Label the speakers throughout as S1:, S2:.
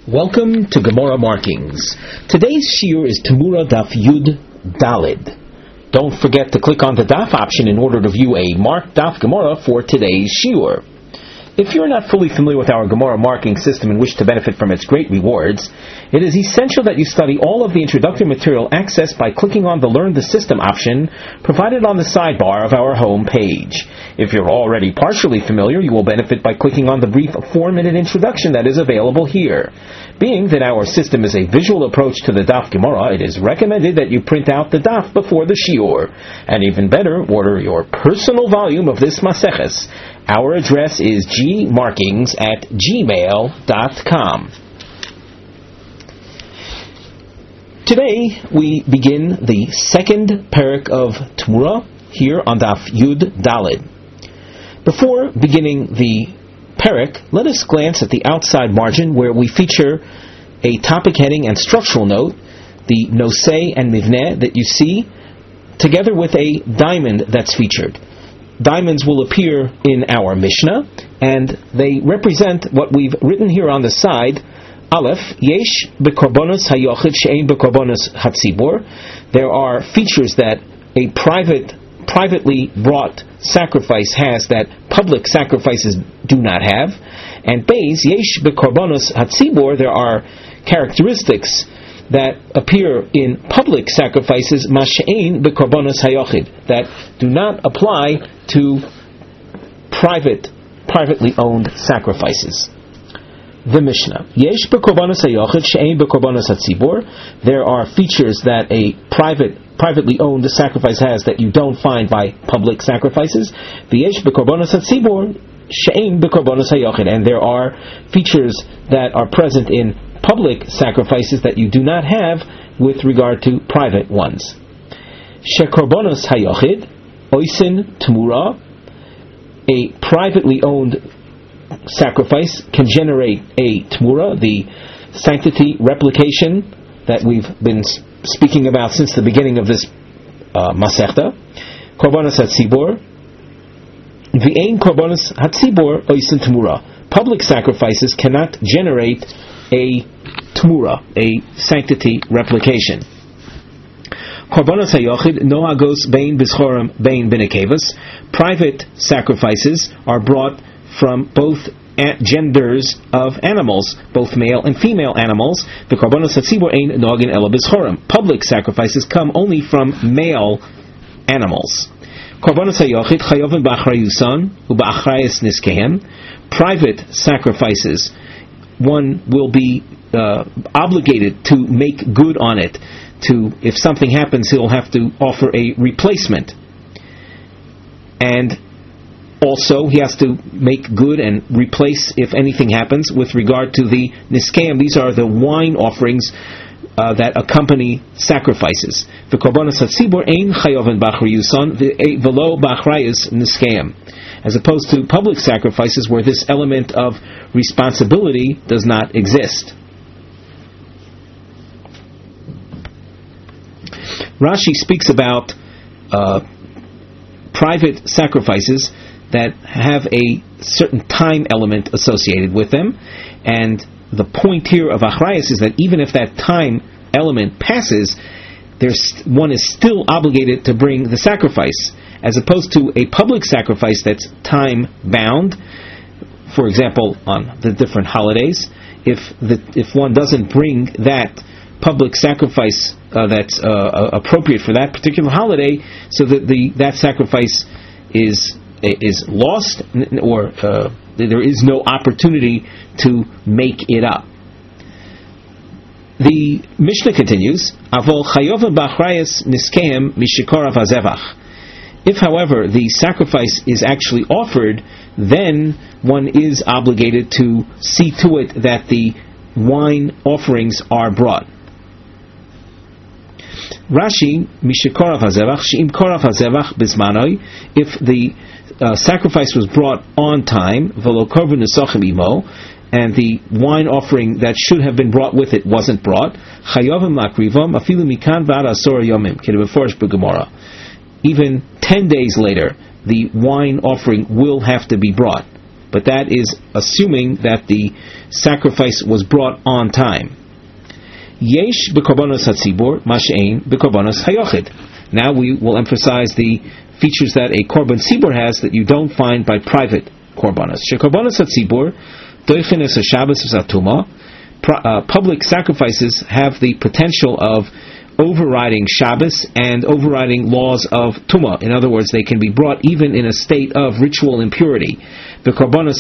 S1: Welcome to Gemara Markings. Today's shiur is Tamura Daf Yud Dalid. Don't forget to click on the Daf option in order to view a marked Daf Gemara for today's shiur. If you're not fully familiar with our Gemara marking system and wish to benefit from its great rewards, it is essential that you study all of the introductory material accessed by clicking on the Learn the System option provided on the sidebar of our home page. If you're already partially familiar, you will benefit by clicking on the brief 4-minute introduction that is available here. Being that our system is a visual approach to the Daf Gemara, it is recommended that you print out the Daf before the shiur. And even better, order your personal volume of this Maseches. Our address is gmarkings@gmail.com. Today we begin the second parak of Tamura here on Daf Yud Dalid. Before beginning the parak, let us glance at the outside margin where we feature a topic heading and structural note, the nosei and mivneh that you see, together with a diamond that's featured. Diamonds will appear in our Mishnah, and they represent what we've written here on the side. Aleph, yesh bekorbanos hayochid she'ein bekorbanos hatzibur. There are features that a privately brought sacrifice has that public sacrifices do not have. And beis, yesh bekorbanos hatzibur. There are characteristics that appear in public sacrifices, mashe'ein bekorbanos hayochid, that do not apply to privately owned sacrifices. The Mishnah. Yesh bekorbanos hayochid she'ein bekorbanos hatzibur. There are features that a privately owned sacrifice has that you don't find by public sacrifices. V'yesh bekorbanos hatzibur she'ein bekorbanos hayochid. And there are features that are present in public sacrifices that you do not have with regard to private ones. Shekorbanos hayochid oisin tamura. A privately owned sacrifice can generate a tamura, the sanctity replication that we've been speaking about since the beginning of this Masechta. Korbanos hatzibur v'ein korbanos hatzibur oisin tamura. Public sacrifices cannot generate a tamura, a sanctity replication. Korbanos hayochid nohagos bein b'schorim bein b'nekevas. Private sacrifices are brought from both genders of animals, both male and female animals. The korbanos hatzibur ein noagin ela b'schorim. Public sacrifices come only from male animals. Korbanos hayochid chayovim b'achrayusan u'ba'achrayus niskehem. Private sacrifices, one will be obligated to make good on it. If something happens, he'll have to offer a replacement. And also, he has to make good and replace if anything happens with regard to the niskeim. These are the wine offerings that accompany sacrifices. The korbanos hatzibur ein chayovin b'achrayusan v'lo b'achrayus niskeim. As opposed to public sacrifices where this element of responsibility does not exist. Rashi speaks about private sacrifices that have a certain time element associated with them, and the point here of achrayus is that even if that time element passes, one is still obligated to bring the sacrifice, as opposed to a public sacrifice that's time bound. For example, on the different holidays, if one doesn't bring that public sacrifice that's appropriate for that particular holiday, so that that sacrifice is lost, or there is no opportunity to make it up. The Mishnah continues, Avol chayovim b'achrayus niskeim mishikorav hazevach. If, however, the sacrifice is actually offered, then one is obligated to see to it that the wine offerings are brought. Rashi, Mishikorav hazevach, she'im korav hazevach bizmanoi, if the sacrifice was brought on time, v'lo korban nesachim imo, and the wine offering that should have been brought with it wasn't brought, chayovim makrivam, afilu mikan v'ad asor yomim, kedeveforish b'gemara. Even 10 days later, the wine offering will have to be brought. but that is assuming that the sacrifice was brought on time. Yesh b'korbanos hatzibur mashein b'korbanos hayochid. Now we will emphasize the features that a korban tzibur has that you don't find by private korbanos. Shekorbanos hatzibur doichen es haShabbos v'zatuma. Public sacrifices have the potential of overriding Shabbos and overriding laws of Tumah. In other words, they can be brought even in a state of ritual impurity. Private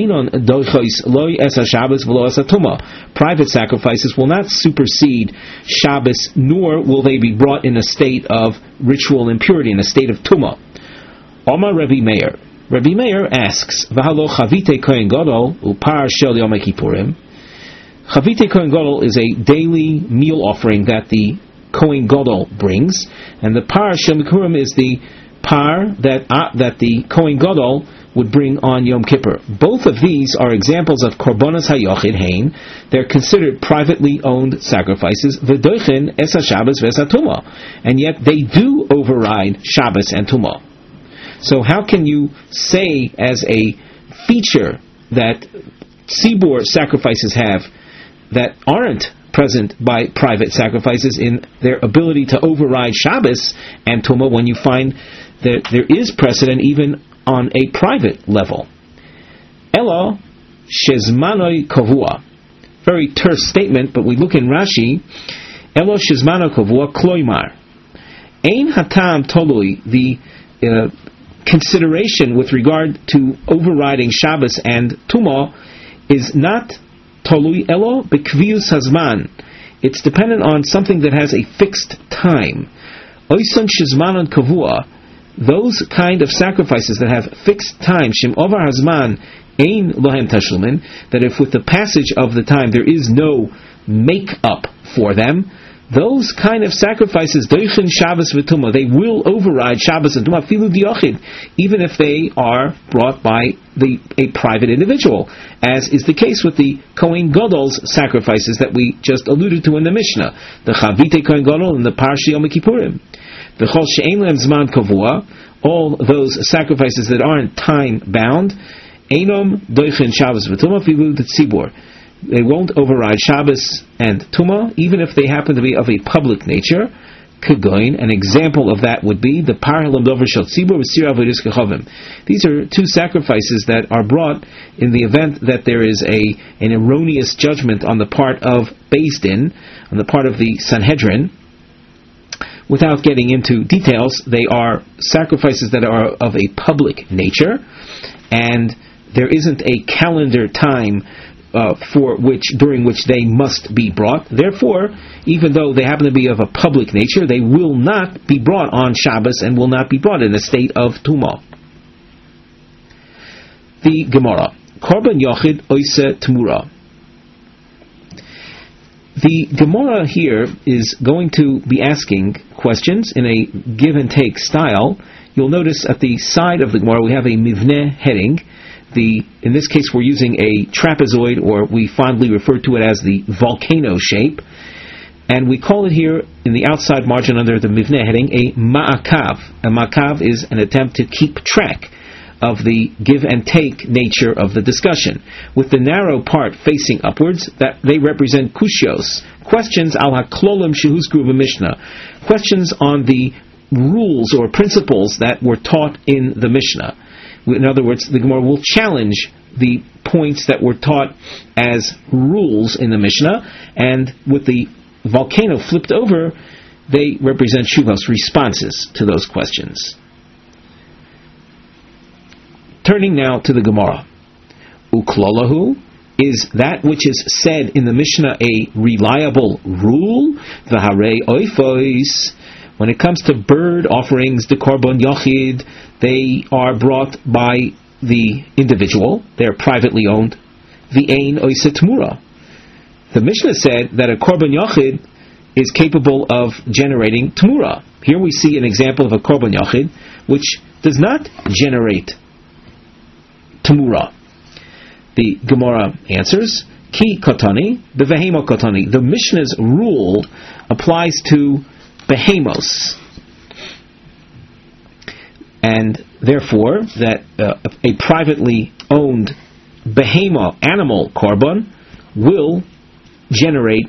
S1: sacrifices will not supersede Shabbos, nor will they be brought in a state of ritual impurity, in a state of Tumah. Omar Rabbi Meir. Rabbi Meir asks, V'halo chavite kohen gadol upar shel Yom Kippurim. Chavite kohen gadol is a daily meal offering that the Kohen Gadol brings, and the par shel Kippurim is the par that the Kohen Gadol would bring on Yom Kippur. Both of these are examples of korbanos hayochid hein. They're considered privately owned sacrifices. V'doichen es haShabbos v'es haTumah, and yet they do override Shabbos and Tumah. So how can you say as a feature that tzibur sacrifices have that aren't present by private sacrifices in their ability to override Shabbos and Tumah when you find that there is precedent even on a private level? Elo shezmanoi kavua. Very terse statement, but we look in Rashi. Elo shezmanoi kavua kloimar. Ein hatam tolui. The consideration with regard to overriding Shabbos and Tumah is not tolui elo bekvius hazman. It's dependent on something that has a fixed time. Oison shizmanon kavua. Those kind of sacrifices that have fixed time, shim over hazman ein lohem tashlumin, that if with the passage of the time there is no make up for them, those kind of sacrifices, doichen Shabbos v'tumah, they will override Shabbos and Tumah, filu diochid, even if they are brought by a private individual, as is the case with the Kohen Gadol's sacrifices that we just alluded to in the Mishnah, the Chavite Kohen Gadol and the Parshi Yom Kippurim. V'chol she'ein lehem zman kavua, all those sacrifices that aren't time bound, einom doichen Shabbos v'tumah filu d'tzibur. They won't override Shabbos and Tumah, even if they happen to be of a public nature. Kagoin, an example of that would be the Parhalam Dover Shel Tzibur with Sir Avodas Kechavim. These are two sacrifices that are brought in the event that there is an erroneous judgment on the part of Beis Din, on the part of the Sanhedrin. Without getting into details, they are sacrifices that are of a public nature, and there isn't a calendar time during which they must be brought. Therefore, even though they happen to be of a public nature, they will not be brought on Shabbos and will not be brought in a state of Tumah. The Gemara. Korban Yochid Oise Tmura. The Gemara here is going to be asking questions in a give and take style. You'll notice at the side of the Gemara we have a Mivneh heading. In this case we're using a trapezoid, or we fondly refer to it as the volcano shape, and we call it here in the outside margin under the Mivneh heading a ma'akav. A ma'akav is an attempt to keep track of the give and take nature of the discussion. With the narrow part facing upwards, that they represent kushios, questions al haklolim shehuzkru b'mishnah, questions on the rules or principles that were taught in the Mishnah. In other words, the Gemara will challenge the points that were taught as rules in the Mishnah, and with the volcano flipped over, they represent shuvos, responses to those questions. Turning now to the Gemara. Uklolahu, is that which is said in the Mishnah a reliable rule? V'harei oifois, when it comes to bird offerings, the korban yachid, they are brought by the individual. They are privately owned. V'ein oise tmura. The Mishnah said that a korban yachid is capable of generating tmura. Here we see an example of a korban yachid which does not generate tmura. The Gemara answers, Ki kotani, the vehemo kotani. The Mishnah's rule applies to behemos, and therefore that a privately owned behema, animal korban, will generate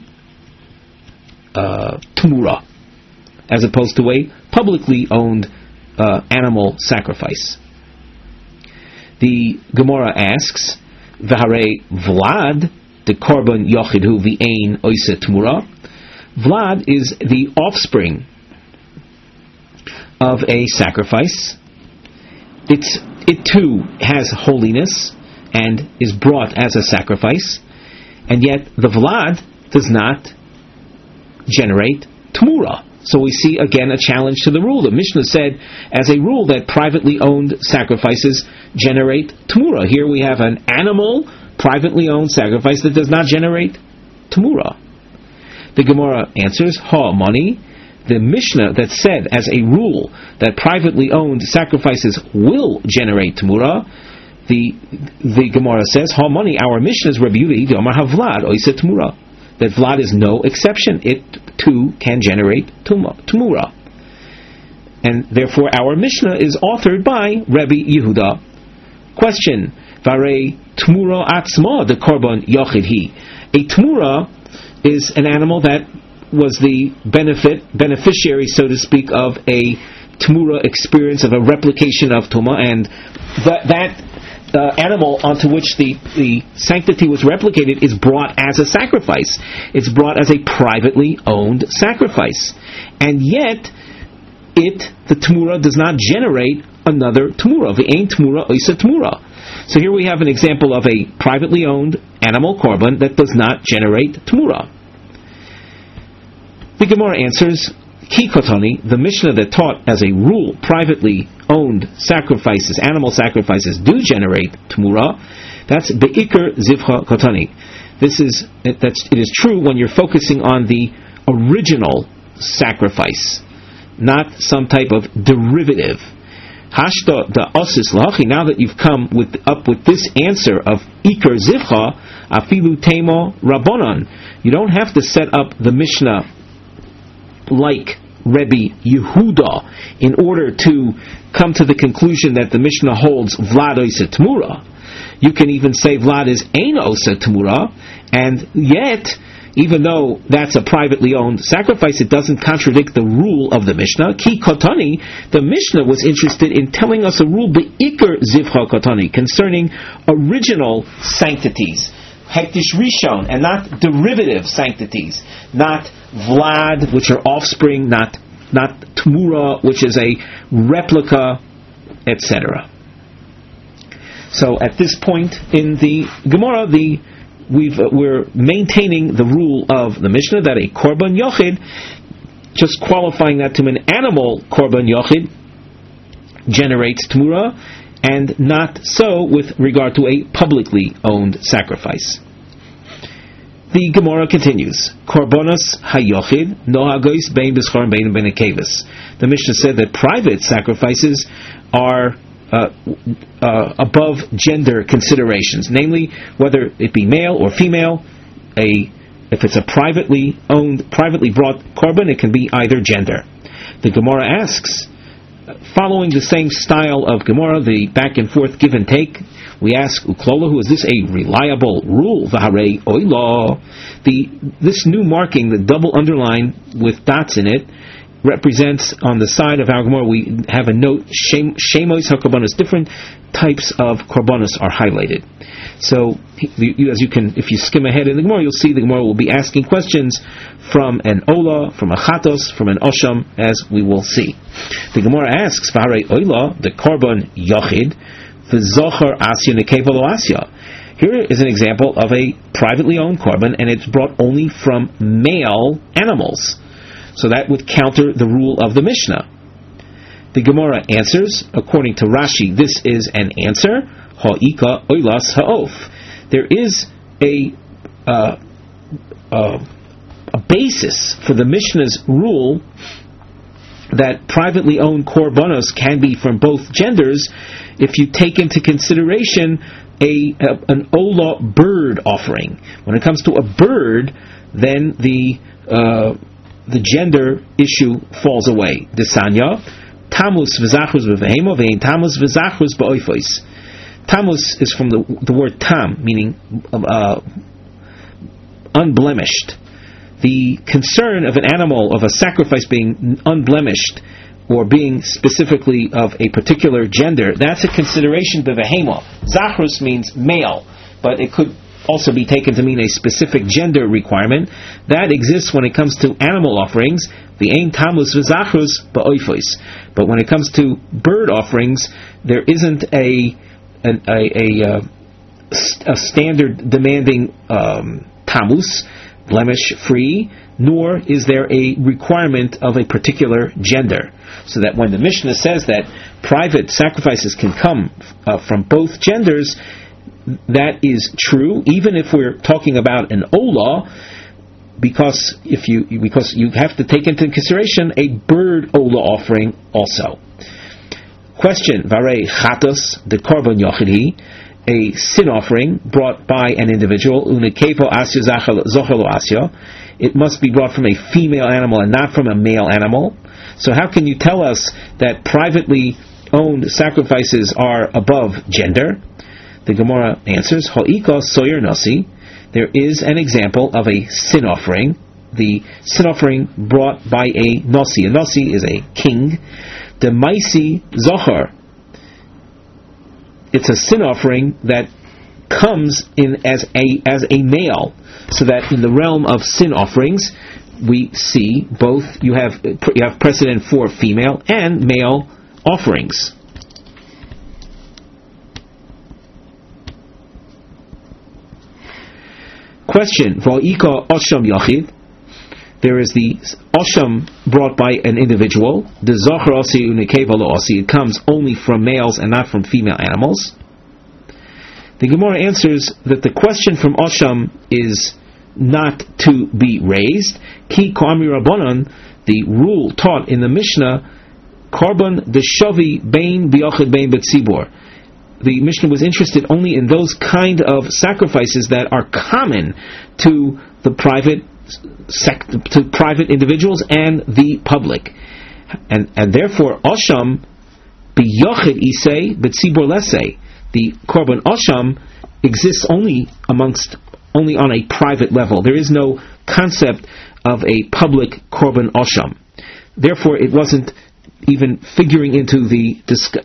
S1: tumura, as opposed to a publicly owned animal sacrifice. The Gemara asks, V'harei Vlad, the korban yochid hu v'ein oise tumura. Vlad is the offspring of a sacrifice. It too has holiness and is brought as a sacrifice, and yet the Vlad does not generate tumura. So we see again a challenge to the rule. The Mishnah said, as a rule, that privately owned sacrifices generate tumura. Here we have an animal, privately owned sacrifice that does not generate tumura. The Gemara answers, Ha money. The Mishnah that said, as a rule, that privately owned sacrifices will generate tumura, the Gemara says, Ha money. Our Mishnah is Rabbi Yehuda Amar Havlad Oise Tumura. That Vlad is no exception. It too can generate tumura. And therefore our Mishnah is authored by Rabbi Yehuda. Question: Varei Tumura Atzma the korban yochid hi. A tumura is an animal that was the beneficiary, so to speak, of a tumura experience, of a replication of tuma, and that animal onto which the sanctity was replicated is brought as a sacrifice. It's brought as a privately owned sacrifice. And yet, the tumura does not generate another tumura. V'ein tumura oisa tumura. So here we have an example of a privately owned animal korban that does not generate tumura. The Gemara answers, Ki kotani, the Mishnah that taught as a rule privately owned sacrifices, animal sacrifices, do generate tumura. That's beikar zivcha kotani. It is true when you're focusing on the original sacrifice, not some type of derivative. Hashta da osis lachi. Now that you've come up with this answer of ikar zivcha, afilu temo rabbonon, you don't have to set up the Mishnah like Rebbe Yehuda in order to come to the conclusion that the Mishnah holds Vlad oisa tumura. You can even say Vlad is ein osa tumura, and yet, even though that's a privately owned sacrifice, it doesn't contradict the rule of the Mishnah. Ki kotani, the Mishnah was interested in telling us a rule beikar zivcha kotani concerning original sanctities, hektish rishon, and not derivative sanctities, not Vlad, which are offspring, not Tumura, which is a replica, etc. So at this point in the Gemara, we're maintaining the rule of the Mishnah that a korban yochid, just qualifying that to an animal korban yochid, generates Tumura, and not so with regard to a publicly owned sacrifice. The Gemara continues, Korbanos hayochid nohagos bein b'schar and bein b'nekevis. The Mishnah said that private sacrifices are above gender considerations, namely whether it be male or female. If it's a privately owned, privately brought korban, it can be either gender. The Gemara asks, following the same style of Gemara, the back and forth give and take, we ask Uklola, who is this a reliable rule? V'harei oila. This new marking, the double underline with dots in it, represents on the side of our Gemara, we have a note, Shemois HaKorbanos, different types of Korbanos are highlighted. So, if you skim ahead in the Gemara, you'll see the Gemara will be asking questions from an Ola, from a Chatos, from an Osham, as we will see. The Gemara asks, V'harei oila, the Korban Yochid, V'zochar Asya Nekeva Lo Asya. Here is an example of a privately owned korban, and it's brought only from male animals. So that would counter the rule of the Mishnah. The Gemara answers, according to Rashi, this is an answer, Ha'ika oilas ha'of. There is a basis for the Mishnah's rule that privately owned korbanos can be from both genders if you take into consideration an ola bird offering. When it comes to a bird, then the gender issue falls away. Desanya, tamus v'zachrus b'vehemo ve'in tamus v'zachrus b'oifos. Tamus is from the word tam, meaning unblemished. The concern of an animal, of a sacrifice being unblemished, or being specifically of a particular gender, that's a consideration to the Behema. Zachrus means male, but it could also be taken to mean a specific gender requirement. That exists when it comes to animal offerings, the Ein Tamus v'Zachrus ba'oifos. But when it comes to bird offerings, there isn't a standard demanding Tamus, blemish-free, nor is there a requirement of a particular gender. So that when the Mishnah says that private sacrifices can come from both genders, that is true, even if we're talking about an Olah, because you have to take into consideration a bird Olah offering also. Question: Varei Chatos de Korban Yochidi, a sin offering brought by an individual, Unekepo Asya Zochelo Asya, it must be brought from a female animal and not from a male animal. So how can you tell us that privately owned sacrifices are above gender? The Gemara answers, Ho'ika Soyer Nasi, there is an example of a sin offering, the sin offering brought by a Nasi. A Nasi is a king. The Maisi Zohar, it's a sin offering that comes in as a male, so that in the realm of sin offerings we see both you have precedent for female and male offerings. Question: Va'ika Osham Yachid, there is the Osham brought by an individual. The Zachar Asi Unekeva Lo Asi, it comes only from males and not from female animals. The Gemara answers that the question from Osham is not to be raised. Ki Ko'ami Rabbanan, the rule taught in the Mishnah, Korban Deshavi Bein B'Yochid Bein B'Tzibor. The Mishnah was interested only in those kind of sacrifices that are common to the private individuals and the public, and therefore Osham B'Yochid Isei B'Tzibor Lesei, the Korban Osham exists only on a private level. There is no concept of a public Korban Osham. Therefore, it wasn't even figuring into the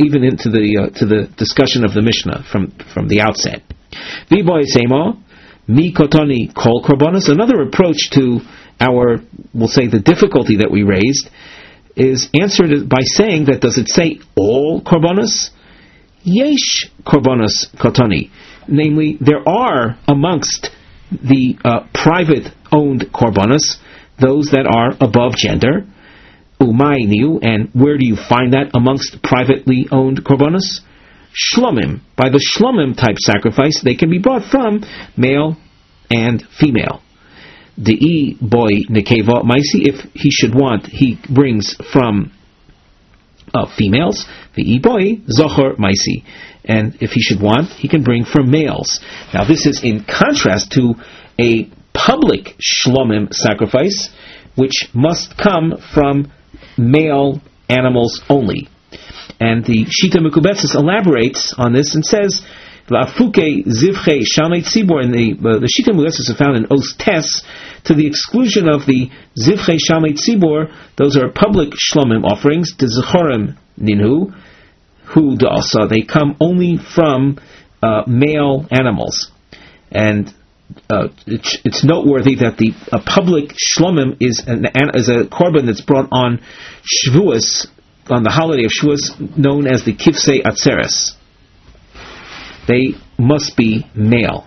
S1: discussion of the Mishnah from the outset. V'boy Sema Mi Kotani Kol Korbanos. Another approach to we'll say the difficulty that we raised is answered by saying that, does it say all Korbanos? Yesh Korbanos Kotani. Namely, there are amongst the private owned Korbanos those that are above gender. Umayniu, and where do you find that amongst privately owned Korbanos? Shlomim. By the Shlomim type sacrifice, they can be brought from male and female. De'i boy nekeva maisi, if he should want, he brings from females. Ve'i boy zochor maisi, and if he should want, he can bring from males. Now this is in contrast to a public Shlomim sacrifice, which must come from male animals only. And the Shita Mekubetzes elaborates on this and says, La'afuke zivche shalmei tzibor, and the Shita Mekubetzes are found in Os Tes, to the exclusion of the zivche shalmei tzibor. Those are public shlomim offerings. The zechorim ninhu, hu da'asa, they come only from male animals. And it's noteworthy that the public shlomim is a korban that's brought on Shavuos, on the holiday of Shavuos, known as the Kifsei Atzeres. They must be male.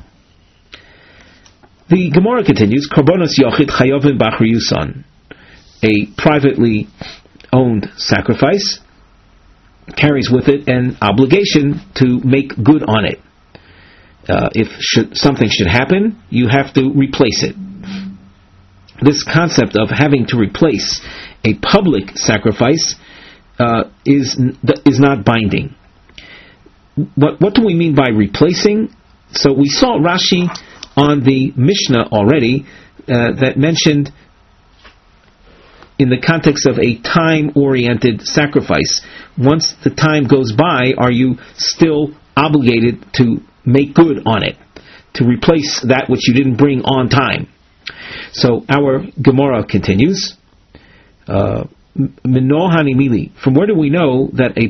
S1: The Gemara continues, Korbanos Yochid Chayovim Bachri Yusan, a privately owned sacrifice carries with it an obligation to make good on it. If something should happen, you have to replace it. This concept of having to replace a public sacrifice is not binding. What do we mean by replacing? So we saw Rashi on the Mishnah already that mentioned, in the context of a time-oriented sacrifice, once the time goes by, are you still obligated to make good on it, to replace that which you didn't bring on time. So our Gemara continues. From where do we know that a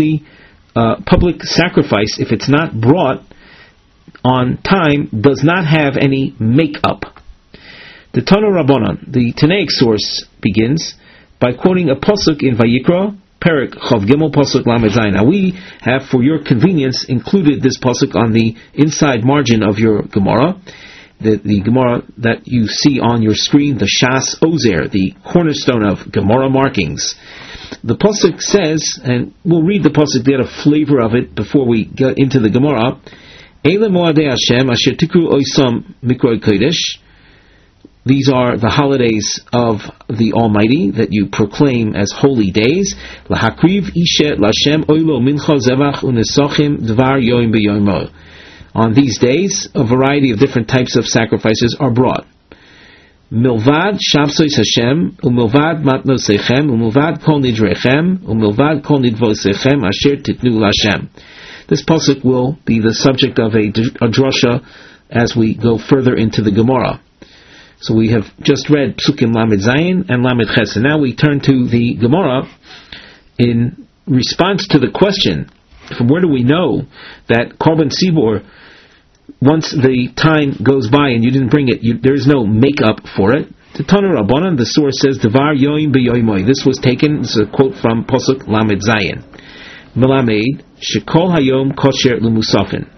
S1: public sacrifice, if it's not brought on time, does not have any make-up? The Tana Rabbanan, the Tanaic source, begins by quoting a pasuk in Vayikra, Perek Chav Gimel pasuk Lamed Zayin. Now we have, for your convenience, included this pasuk on the inside margin of your Gemara, the Gemara that you see on your screen, the Shas Ozer, the cornerstone of Gemara markings. The pasuk says, and we'll read the pasuk to get a flavor of it before we get into the Gemara. Eile Moadei Hashem asher tikru oisam mikroy kodesh. These are the holidays of the Almighty that you proclaim as holy days. Lahakriv ishe lashem oilo mincha zevach unesachim dvar yoim beyomo. On these days, a variety of different types of sacrifices are brought. Milvad shabsois Hashem, umilvad matnosechem, umilvad kol nidrechem, umilvad kol nidvosechem asher titnu lashem. This pasuk will be the subject of a drasha as we go further into the Gemara. So we have just read Psukim Lamed Zayin and Lamed Ches, and now we turn to the Gemara in response to the question, from where do we know that Korban Sibor, once the time goes by and you didn't bring it, there is no make-up for it? The Tana Rabbanan, the source says, Devar yoim beyoimoy. This was taken, this is a quote from Pasuk Lamed Zayin. Melamed, Shekol hayom kosher l'musafin.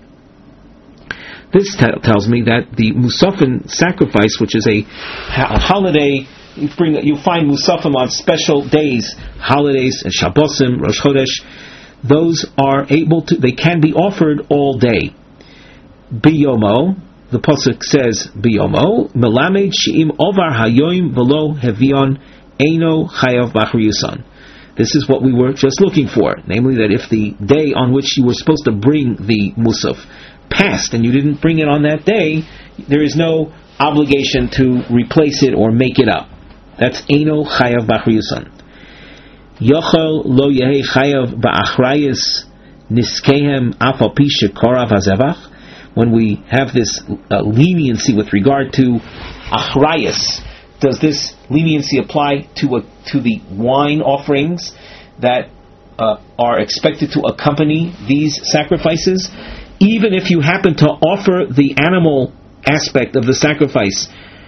S1: This tells me that the Musafin sacrifice, which is a holiday, you find Musafim on special days, holidays, and Shabbosim, Rosh Chodesh, those are they can be offered all day. Biyomo, the pasuk says Biyomo, Melamed she'im ovar hayoim velo hevion eino chayav b'achriyusan. This is what we were just looking for, namely that if the day on which you were supposed to bring the Musaf passed and you didn't bring it on that day, there is no obligation to replace it or make it up. That's Eino Chayav B'Achriyusan. Yochel Lo Yehi Chayav B'Achrayus Niskehem Afal Pi Shekorav HaZevach. When we have this leniency with regard to Achrayus, does this leniency apply to the wine offerings that are expected to accompany these sacrifices? Even if you happen to offer the animal aspect of the sacrifice,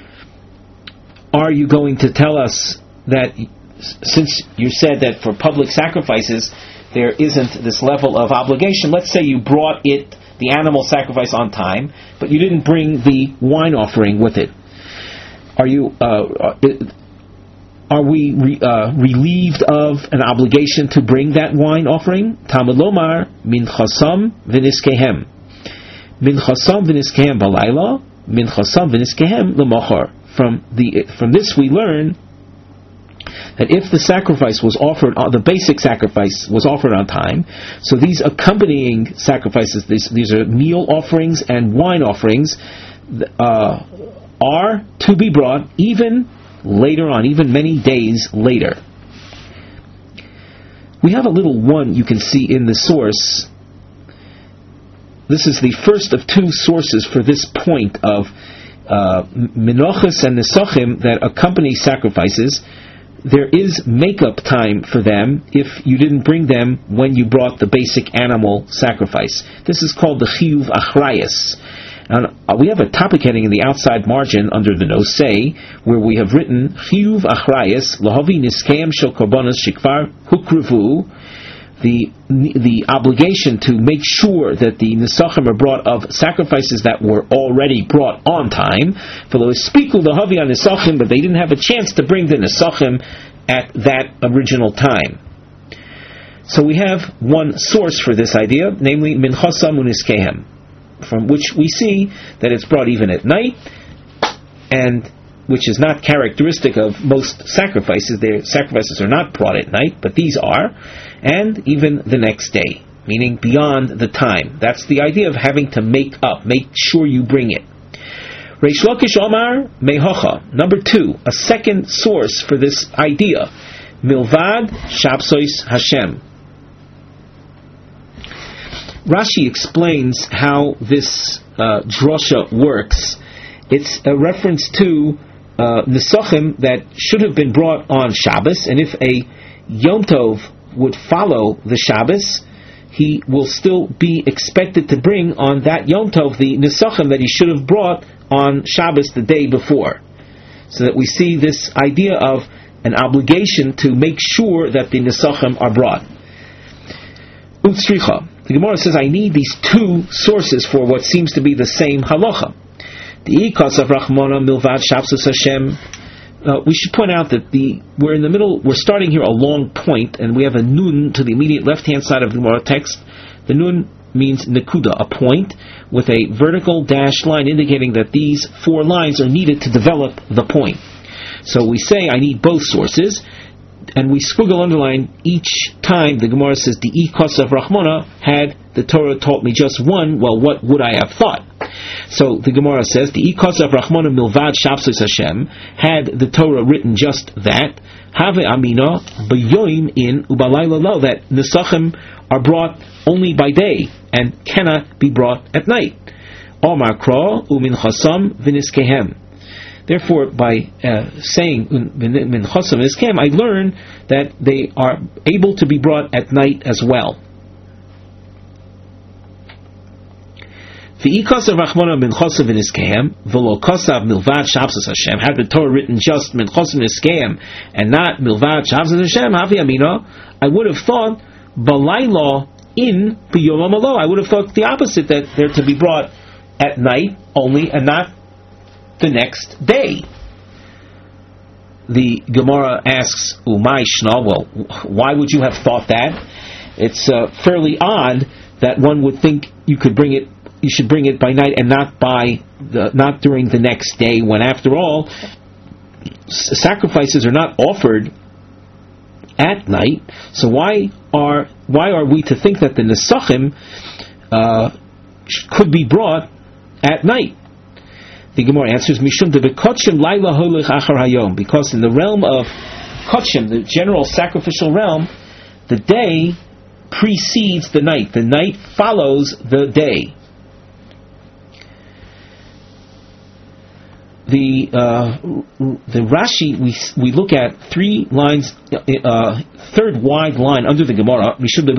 S1: are you going to tell us that, since you said that for public sacrifices there isn't this level of obligation, let's say you brought the animal sacrifice on time, but you didn't bring the wine offering with it. Are we relieved of an obligation to bring that wine offering? Talmud Lomar min chasam v'niskehem. Min chasam v'niskehem balayla, min chasam v'niskehem l'mochar. From this we learn that if the sacrifice was offered, the basic sacrifice was offered on time, so these accompanying sacrifices, these are meal offerings and wine offerings, are to be brought even later on, even many days later. We have a little one you can see in the source. This is the first of two sources for this point of Menochos and Nesachim that accompany sacrifices. There is make-up time for them if you didn't bring them when you brought the basic animal sacrifice. This is called the Chiyuv Achrayus. And we have a topic heading in the outside margin under the Nosei, where we have written Chiyuv Achrayus Lahavi Niskeim Shel Korbanos Shekvar Hukrevu, the obligation to make sure that the Nesachim are brought of sacrifices that were already brought on time. For the Spiku Lahavi on Nesachim, but they didn't have a chance to bring the Nesachim at that original time. So we have one source for this idea, namely Minchasam Uniskehem, from which we see that it's brought even at night, and which is not characteristic of most sacrifices. Their sacrifices are not brought at night, but these are, and even the next day, meaning beyond the time. That's the idea of having to make up, make sure you bring it. Reish Lakish Omar Mehocha, number two, a second source for this idea, Milvad Shabsois Hashem. Rashi explains how this drosha works. It's a reference to Nesachim that should have been brought on Shabbos, and if a Yom Tov would follow the Shabbos, he will still be expected to bring on that Yom Tov the Nesachim that he should have brought on Shabbos the day before. So that we see this idea of an obligation to make sure that the Nesachim are brought. Utsricha. The Gemara says, I need these two sources for what seems to be the same halacha. The ikas of Rachmana milvad Shapsus Hashem. We should point out that we're in the middle. We're starting here a long point, and we have a nun to the immediate left-hand side of the Gemara text. The nun means nekuda, a point, with a vertical dashed line indicating that these 4 lines are needed to develop the point. So we say, I need both sources, and we squiggle underline each time the Gemara says, the ikas of Rachmana, had the Torah taught me just one, well, what would I have thought? So the Gemara says, the ikas of Rachmana milvad Shapsus Hashem, had the Torah written just that, have amina b'yoim in ubalayla lo, that nesachim are brought only by day and cannot be brought at night. Omar kra umin chasam v'niskehem. Therefore, by saying min chasam v'niskehem, I learn that they are able to be brought at night as well. V'ikas of Rachmana min chosav v'niskehem v'lo kosav milvad Shapsus Hashem, had the Torah written just min chosav v'niskehem and not milvad Shapsus Hashem, havi amina, I would have thought balayla in b'yom amalo. I would have thought the opposite, that they're to be brought at night only and not the next day. The Gemara asks, Umay Shna, well, why would you have thought that? It's fairly odd that one would think you should bring it by night and not during the next day, when after all sacrifices are not offered at night. So why are we to think that the Nesachim could be brought at night? The Gemara answers, Mishum de bekotshim laila holich achar hayom, because in the realm of kotshim, the general sacrificial realm, the day precedes the night. The night follows the day. The Rashi, we look at 3 lines, third wide line under the Gemara.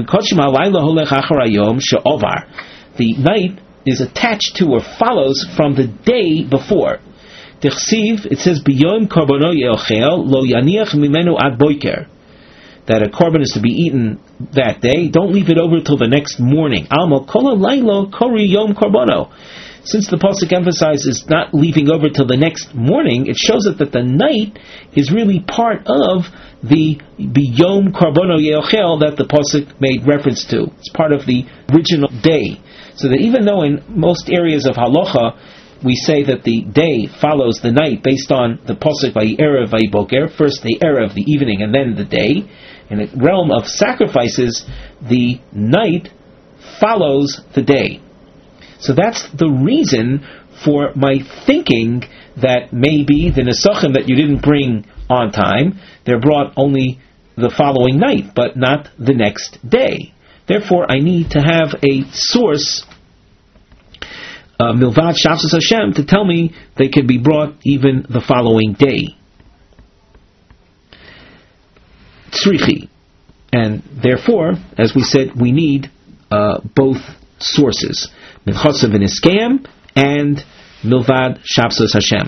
S1: The night is attached to or follows from the day before. It says b'yom karbono ye'ochel lo yaniach mimenu ad boiker, that a korban is to be eaten that day. Don't leave it over till the next morning. Alma kol halaylo kori yom karbono. Since the pasuk emphasizes not leaving over till the next morning, it shows that the night is really part of the biyom karbono yeochel that the pasuk made reference to. It's part of the original day. So that even though in most areas of halacha we say that the day follows the night based on the pasuk vayerev vayiboker, first the erev, the evening, and then the day, in the realm of sacrifices, the night follows the day. So that's the reason for my thinking that maybe the nesachim that you didn't bring on time, they're brought only the following night, but not the next day. Therefore, I need to have a source, milvad Shapsus Hashem, to tell me they can be brought even the following day. Tzrichi. And therefore, as we said, we need both sources. Milchosav v'niskeim and milvad Shapsus Hashem.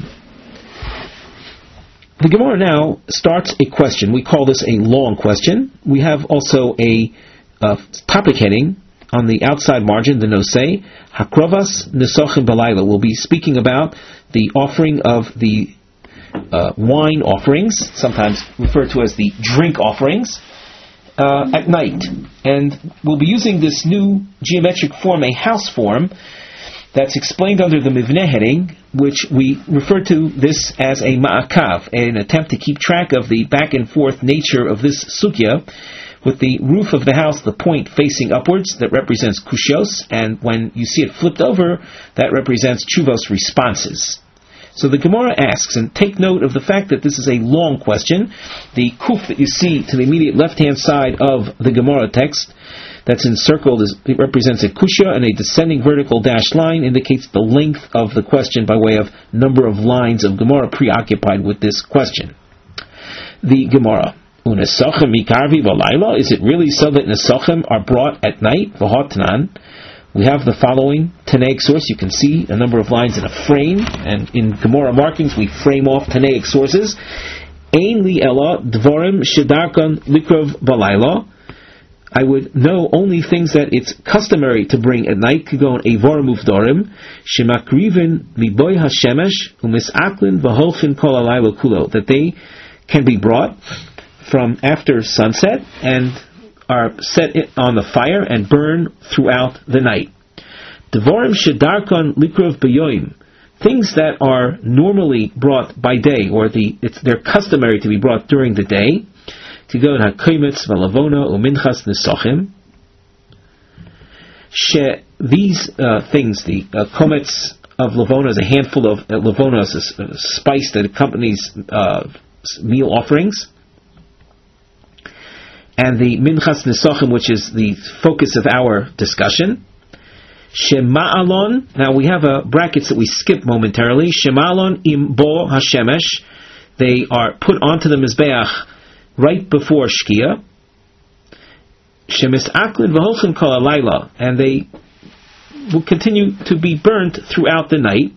S1: The Gemara now starts a question. We call this a long question. We have also a topic heading on the outside margin, the nosei, Hakrovas Nesachim Balayla. We'll be speaking about the offering of the wine offerings, sometimes referred to as the drink offerings, at night. And we'll be using this new geometric form, a house form, that's explained under the Mivneh heading, which we refer to this as a ma'akav, an attempt to keep track of the back and forth nature of this sugya, with the roof of the house, the point facing upwards, that represents kushos, and when you see it flipped over, that represents chuvos responses. So the Gemara asks, and take note of the fact that this is a long question. The kuf that you see to the immediate left-hand side of the Gemara text that's encircled it represents a kushya, and a descending vertical dashed line indicates the length of the question by way of number of lines of Gemara preoccupied with this question. The Gemara, Unesachem mikarvi v'layla, is it really so that nesachem are brought at night? V'hotnan. We have the following Tanaic source. You can see a number of lines in a frame, and in Gemara markings we frame off Tanaic sources. Ein li ella dvorim shedarkan likrov balayla. I would know only things that it's customary to bring at night. Kigon evorim uvdorim shemakrivin miboy hashemesh umisaklin v'holchin kol alayla kulo, that they can be brought from after sunset and are set on the fire and burn throughout the night. Devarim shedarkon likrov beyoim, things that are normally brought by day, or they're customary to be brought during the day. Kigon hakometz v'lavona uminchas nesachim. These things, the kometz of lavona is a handful of lavona, is a spice that accompanies meal offerings. And the minchas nesachim, which is the focus of our discussion. Shema'alon, now we have brackets that we skip momentarily. Shema'alon im bo hashemesh, they are put onto the mizbeach right before shkia. Shemisaklin v'holchin kol alayla, and they will continue to be burnt throughout the night.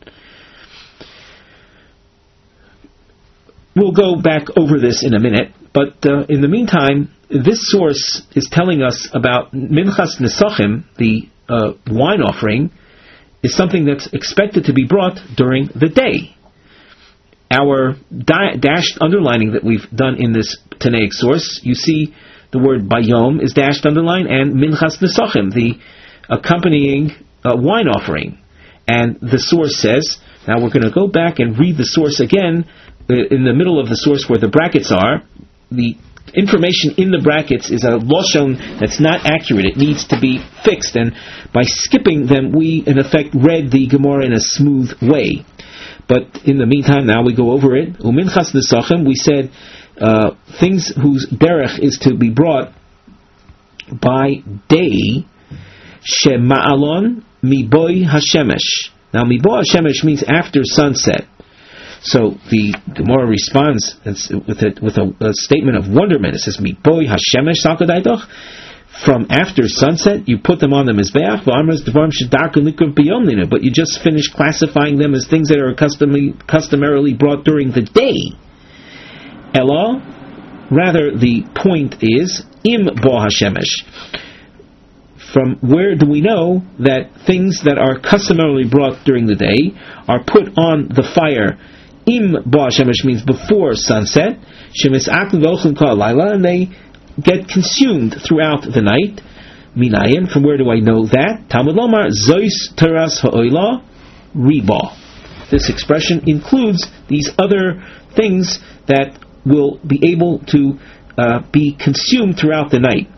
S1: We'll go back over this in a minute, but in the meantime, this source is telling us about minchas nesachim, the wine offering, is something that's expected to be brought during the day. Our dashed underlining that we've done in this Tanaic source, you see the word bayom is dashed underline, and minchas nesachim, the accompanying wine offering. And the source says, now we're going to go back and read the source again, in the middle of the source where the brackets are. The information in the brackets is a loshon that's not accurate. It needs to be fixed, and by skipping them, we in effect read the Gemara in a smooth way. But in the meantime, now we go over it. Uminchas nesachim, we said things whose derech is to be brought by day. Shema'alon miboy hashemesh. Now miboy hashemesh means after sunset. So the Gemara responds with a statement of wonderment. It says, "Miboy hashemesh salkadaydoch." From after sunset, you put them on the mizbeach. But you just finished classifying them as things that are customarily brought during the day. Ella, rather, the point is im bo hashemesh. From where do we know that things that are customarily brought during the day are put on the fire? Im bo hashemesh means before sunset. Shemisaklu v'ochlin kol halayla, and they get consumed throughout the night. Minayin, from where do I know that? Talmud lomar zois teras ha'oila riba. This expression includes these other things that will be able to be consumed throughout the night.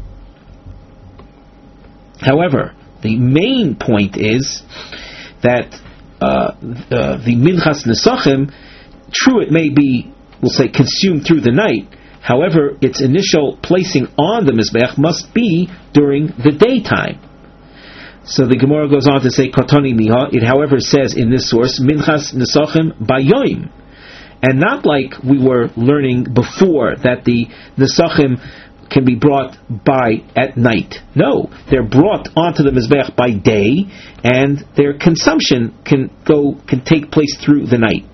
S1: However, the main point is that the minchas nesachim, true, it may be, we'll say, consumed through the night. However, its initial placing on the mizbeach must be during the daytime. So the Gemara goes on to say, Kotoni miha, it however says in this source, minchas nesachim bayoim. And not like we were learning before that the nesachim can be brought by at night. No, they're brought onto the mizbeach by day, and their consumption can take place through the night.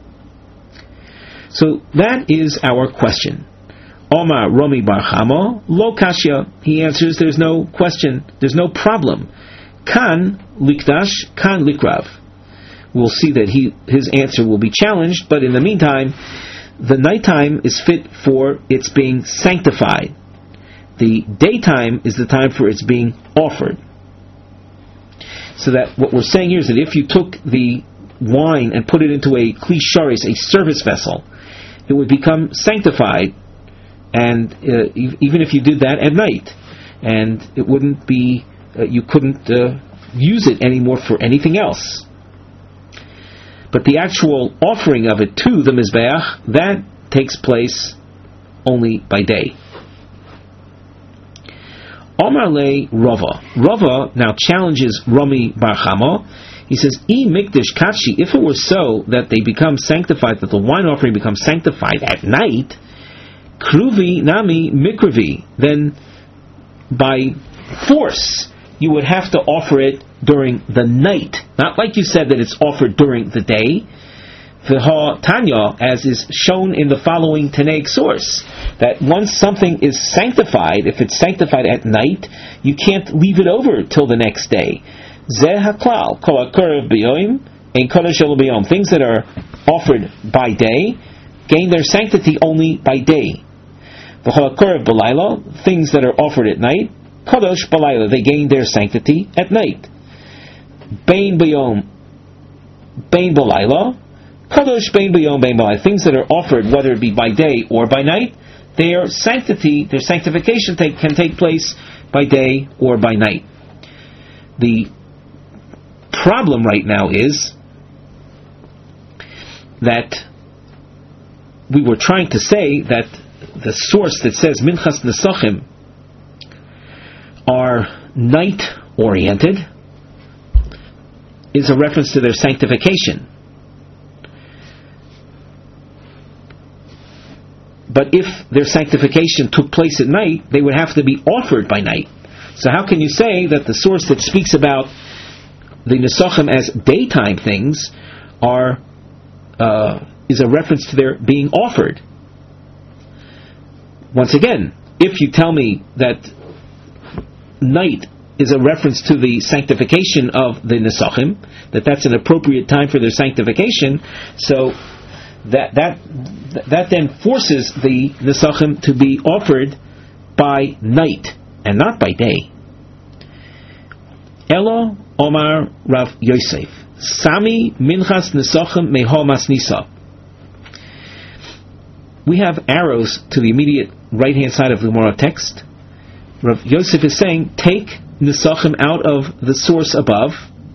S1: So that is our question. Omar Romi Bar Chama Lo Kashya. He answers, there's no question, there's no problem. Kan Likdash, Kan Likrav. We'll see that his answer will be challenged, but in the meantime, the nighttime is fit for its being sanctified. The daytime is the time for its being offered. So that what we're saying here is that if you took the wine and put it into a kli sharis, a service vessel, it would become sanctified, and even if you did that at night, and it wouldn't be, you couldn't use it anymore for anything else. But the actual offering of it to the Mizbeach, that takes place only by day. Omar le Rava. Rava now challenges Rami Bar Chama. He says, "I mikdash kachi." If it were so that they become sanctified, that the wine offering becomes sanctified at night, kruvi nami mikrivi, then by force you would have to offer it during the night, not like you said that it's offered during the day. V'ha Tanya, as is shown in the following Tanaic source, that once something is sanctified, if it's sanctified at night, you can't leave it over till the next day. Zeh haklal, kol hakorev b'yoim, ein kodesh elo b'yom. Things that are offered by day gain their sanctity only by day. V'chol hakorev b'layla, things that are offered at night, kodesh b'layla, they gain their sanctity at night. Bein b'yom, bein b'layla, kadosh bein b'yom bein b'layla. Things that are offered, whether it be by day or by night, their sanctity, their sanctification can take place by day or by night. The problem right now is that we were trying to say that the source that says Minchas Nesachim are night oriented is a reference to their sanctification. But if their sanctification took place at night, they would have to be offered by night. So how can you say that the source that speaks about the Nesachim as daytime things is a reference to their being offered? Once again, if you tell me that night is a reference to the sanctification of the Nesachim, that's an appropriate time for their sanctification, so that then forces the Nesachim to be offered by night and not by day. Elo Omar Rav Yosef Sami Minchas Nesachim Meho Masnisa. We have arrows to the immediate right hand side of the Gemara text. Rav Yosef is saying, take Nesachim out of the source above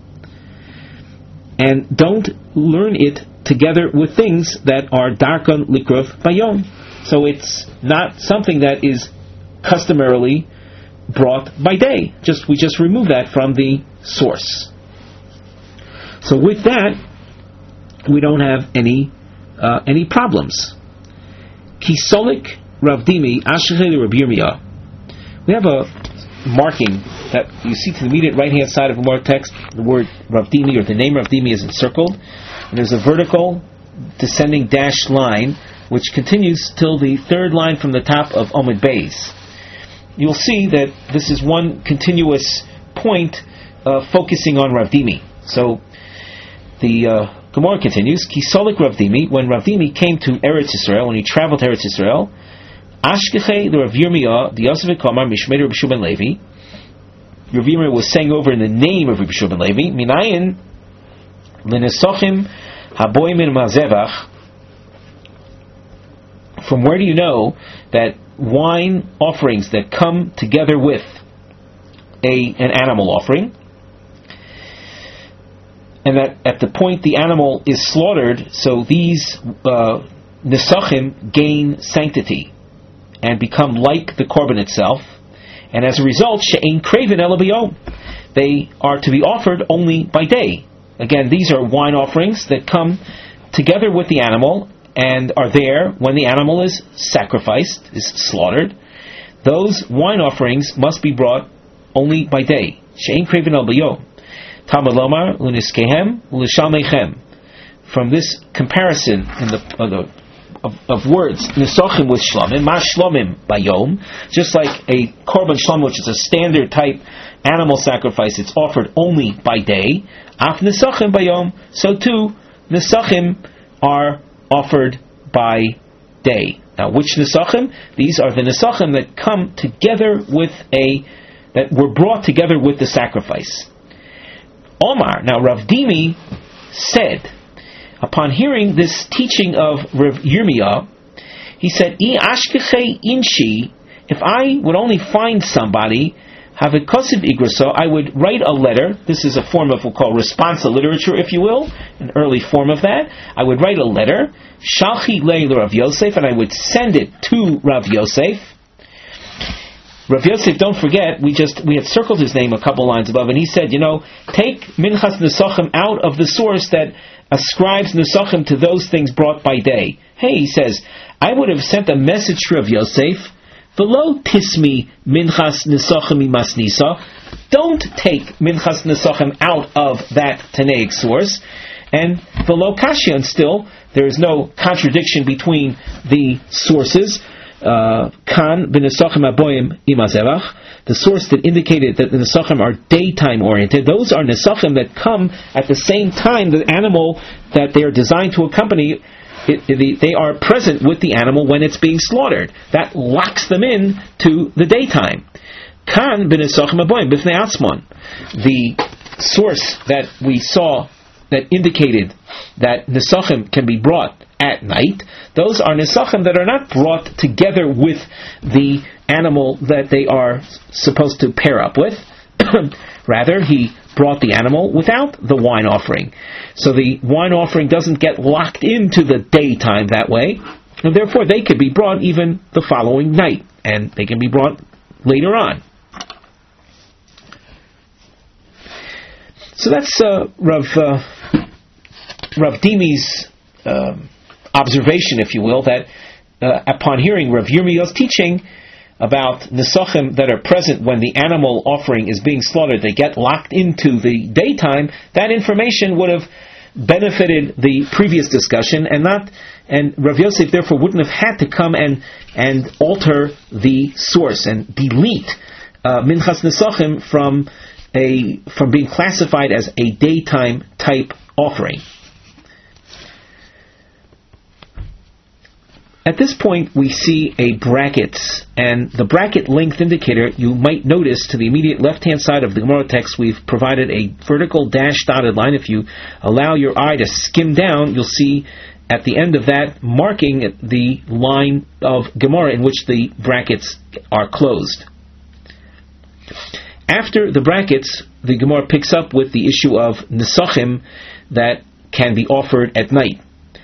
S1: and don't learn it together with things that are darkon likrov bayom. So it's not something that is customarily brought by day. We just remove that from the source. So with that, we don't have any problems. Kisolik Rav Dimi Ashechei Rav Yirmiyah. We have a marking that you see to the immediate right hand side of the Gemara text. The word Rav Dimi, or the name Rav Dimi, is encircled, and there's a vertical descending dashed line which continues till the third line from the top of Omid Beis. You'll see that this is one continuous point focusing on Rav Dimi. So the Gemara continues, Kisolik Rav Dimi, when Rav Dimi came to Eretz Yisrael, when he traveled to Eretz Yisrael, Ashkechei the Rav Yirmiyah, the Yosef Kamar, Mishmei Rav Shua ben Levi, Rav Yirmiyah was saying over in the name of Rav Shua ben Levi, Minayin L'Nesachim Haboim Min Mazevach. From where do you know that wine offerings that come together with an animal offering, and that at the point the animal is slaughtered, so these Nesachim gain sanctity and become like the korban itself, and as a result, she'ein kraven ela b'yom, they are to be offered only by day. Again, these are wine offerings that come together with the animal and are there when the animal is sacrificed, is slaughtered. Those wine offerings must be brought only by day. She'ein kraven ela b'yom. Talmud lomar l'niskehem l'shalmeichem. From this comparison in of words, Nesachim with Shlomim, Ma Shlomim Bayom, just like a Korban Shlom, which is a standard type animal sacrifice, it's offered only by day. Af Nesachim Bayom, so too Nesachim are offered by day. Now, which Nesachim? These are the Nesachim that come together with that were brought together with the sacrifice. Omar, now Rav Dimi said, upon hearing this teaching of Rav Yirmiyah, he said, I ashkechei inshi, if I would only find somebody, Havikosiv igraso, I would write a letter. This is a form of, we'll call responsa literature, if you will, an early form of that. I would write a letter, Shalchi lei Rav Yosef, and I would send it to Rav Yosef. Rav Yosef, don't forget, we had circled his name a couple lines above, and he said, take Minchas Nesachim out of the source that ascribes Nesachim to those things brought by day. Hey, he says, I would have sent a message to Rav Yosef, V'lo tismi Minchas Nesachim imasnisa, don't take Minchas Nesachim out of that Tanaic source, and V'lo kashion, still, there is no contradiction between the sources. Kan b'nesachim aboyim imazevach, the source that indicated that the nesachim are daytime oriented. Those are nesachim that come at the same time the animal that they are designed to accompany. They are present with the animal when it's being slaughtered. That locks them in to the daytime. Kan b'nesachim aboyim b'fnei atzmon, the source that we saw that indicated that nesachim can be brought at night, those are nesachim that are not brought together with the animal that they are supposed to pair up with. Rather, he brought the animal without the wine offering. So the wine offering doesn't get locked into the daytime that way, and therefore they could be brought even the following night, and they can be brought later on. So that's Rav Dimi's observation, if you will, that upon hearing Rav Yirmiyahu's teaching about nesachim that are present when the animal offering is being slaughtered, they get locked into the daytime, that information would have benefited the previous discussion, and Rav Yosef therefore wouldn't have had to come and alter the source and delete Minchas Nesachim from being classified as a daytime type offering. At this point, we see a bracket, and the bracket length indicator, you might notice to the immediate left-hand side of the Gemara text, we've provided a vertical dash dotted line. If you allow your eye to skim down, you'll see at the end of that marking the line of Gemara in which the brackets are closed. After the brackets, the Gemara picks up with the issue of nesachim that can be offered at night.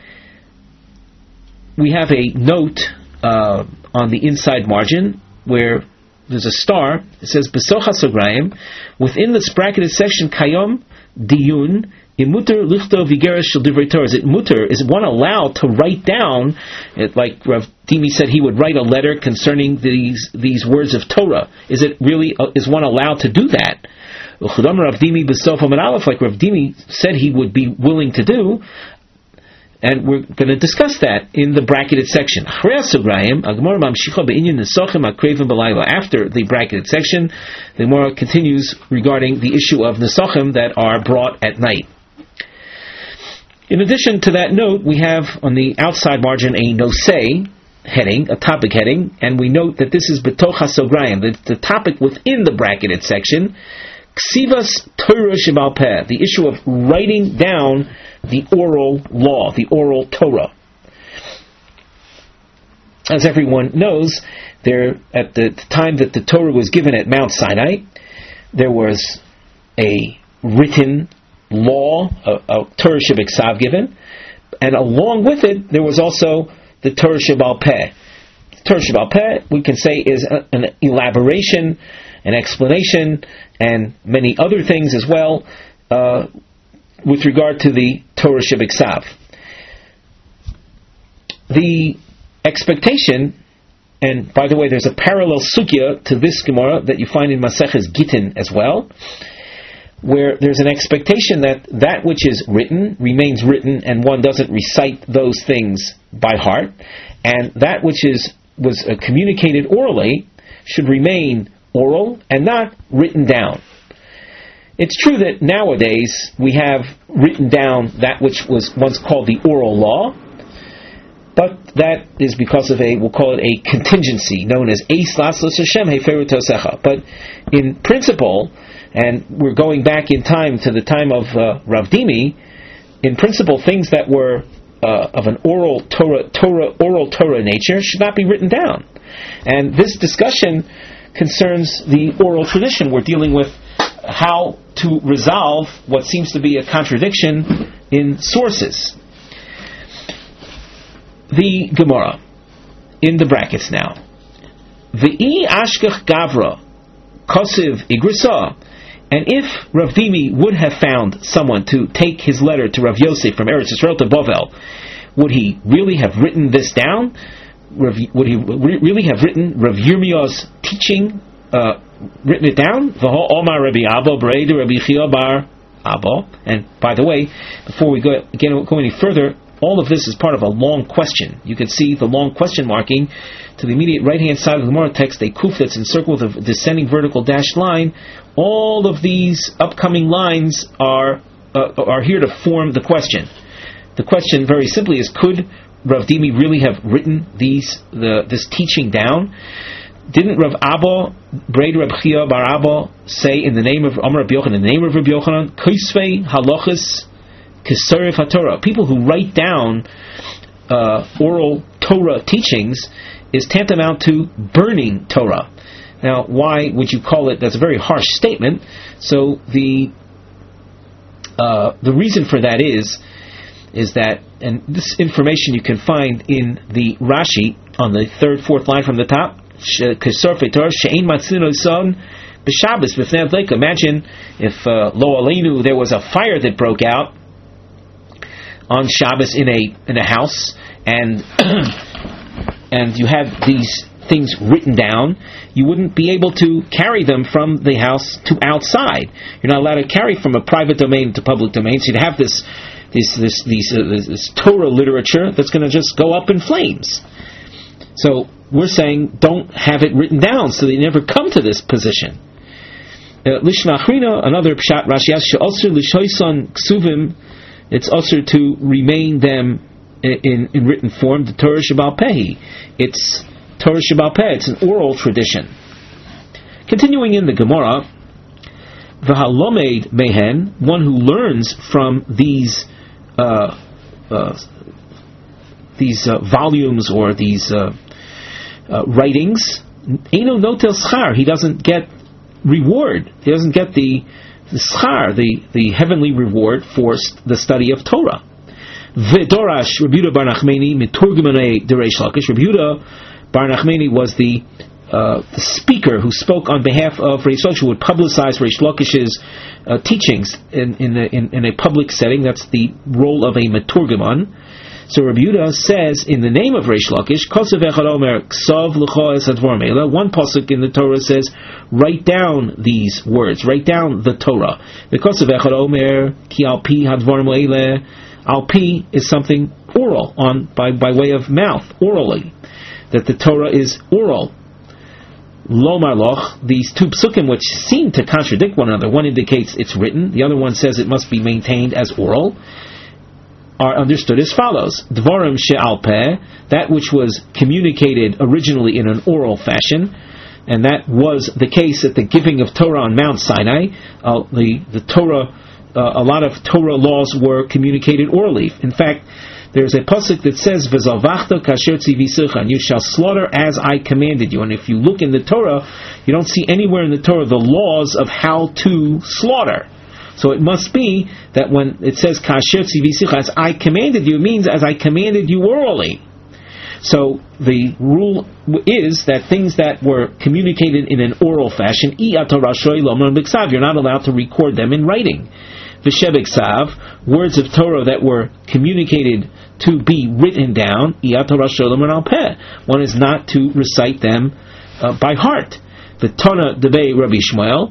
S1: We have a note on the inside margin where there's a star. It says Besocha Sograim. Within this bracketed section, Kayom Diyun Imuter Lichto Vigeres Shel Divrei Torah. Is it muter? Is one allowed to write down? Like Rav Dimi said, he would write a letter concerning these words of Torah. Is it really? Is one allowed to do that? Like Rav Dimi said, he would be willing to do. And we're going to discuss that in the bracketed section. After the bracketed section, the Gemara continues regarding the issue of nesachim that are brought at night. In addition to that note, we have on the outside margin a nosei heading, a topic heading, and we note that this is betoch hasograim, the topic within the bracketed section, ksivas Torah shebal peh, the issue of writing down the oral law, the oral Torah. As everyone knows, there at the time that the Torah was given at Mount Sinai, there was a written law, a Torah shebiksav given, and along with it, there was also the Torah shebal peh. Torah shebal peh, we can say, is an elaboration, an explanation, and many other things as well, with regard to the Torah shebiksav. The expectation, and by the way, there's a parallel sugya to this Gemara that you find in Maseches Gittin as well, where there's an expectation that which is written remains written, and one doesn't recite those things by heart, and that which was communicated orally should remain oral and not written down. It's true that nowadays we have written down that which was once called the oral law, but that is because of we'll call it a contingency known as Eis Laslos Hashem Heferu Tosecha. But in principle, and we're going back in time to the time of Rav Dimi, in principle, things that were of an oral Torah nature should not be written down. And this discussion concerns the oral tradition. We're dealing with how to resolve what seems to be a contradiction in sources. The Gemara, in the brackets now. V'i ashkach gavra, kosiv igrisa. And if Rav Dimi would have found someone to take his letter to Rav Yosef from Eretz Yisrael to Bovel, would he really have written this down? Would he really have written Rav Yirmiya's teaching, written it down? V'ho Omar Rabbi Abba Brei Rabbi Chia bar Abba. And by the way, before we go any further, all of this is part of a long question. You can see the long question marking to the immediate right-hand side of the Gemara text, a kuf that's encircled with a descending vertical dashed line. All of these upcoming lines are here to form the question. The question, very simply, is: could Rav Dimi really have written this teaching down? Didn't Rav Abba, Braid Rab Chia Bar Abba, say in the name of Amar Rabbi Yochanan, in the name of Rabbi Yochanan, Kisvei halachas Kisarif HaTorah, people who write down oral Torah teachings is tantamount to burning Torah. Now, why would you call it? That's a very harsh statement. So the reason for that is that, and this information you can find in the Rashi on the third, fourth line from the top. Imagine if lo aleinu, there was a fire that broke out on Shabbos in a house, and and you had these things written down, you wouldn't be able to carry them from the house to outside. You're not allowed to carry from a private domain to public domain. So you'd have this Torah literature that's going to just go up in flames. So we're saying don't have it written down so that you never come to this position. Lishmachrina, another pshat Rashi asks, she'osur lishoison ksuvim, it's also to remain them in written form. The Torah Shebal Pehi, it's Torah Shebal Peh, it's an oral tradition. Continuing in the Gemara, v'halomed mehen, one who learns from these volumes or these writings, eino notel schar, he doesn't get reward. He doesn't get the schar, the heavenly reward for the study of Torah. V'dorash Rabbi Yehuda Bar Nachmani miturgemanei dereish Lakish. Rabbi Yehuda Bar Nachmani was the speaker who spoke on behalf of Reish Lakish, who would publicize Reish Lakish's teachings in a public setting. That's the role of a meturgeman. So Rabbi Yehuda says in the name of Reish Lakish, Kosev echad omer ksav l'cha es hadvar meila. One pasuk in the Torah says, write down these words, write down the Torah. The Kosev echad omer ki al pi hadvar meila. Al pi is something oral, by way of mouth, orally. That the Torah is oral. Lomar loch, these two psukim which seem to contradict one another. One indicates it's written, the other one says it must be maintained as oral, are understood as follows: Dvarim she'al peh, that which was communicated originally in an oral fashion, and that was the case at the giving of Torah on Mount Sinai. The Torah, a lot of Torah laws were communicated orally. In fact, there's a pasuk that says, "V'zavachta kasher tzivisucha," and you shall slaughter as I commanded you. And if you look in the Torah, you don't see anywhere in the Torah the laws of how to slaughter. So it must be that when it says kasher tzivisucha, as I commanded you, it means as I commanded you orally. So the rule is that things that were communicated in an oral fashion, you're not allowed to record them in writing. V'shebeksav, words of Torah that were communicated to be written down, one is not to recite them by heart. The Tana Debei Rabbi Shmuel,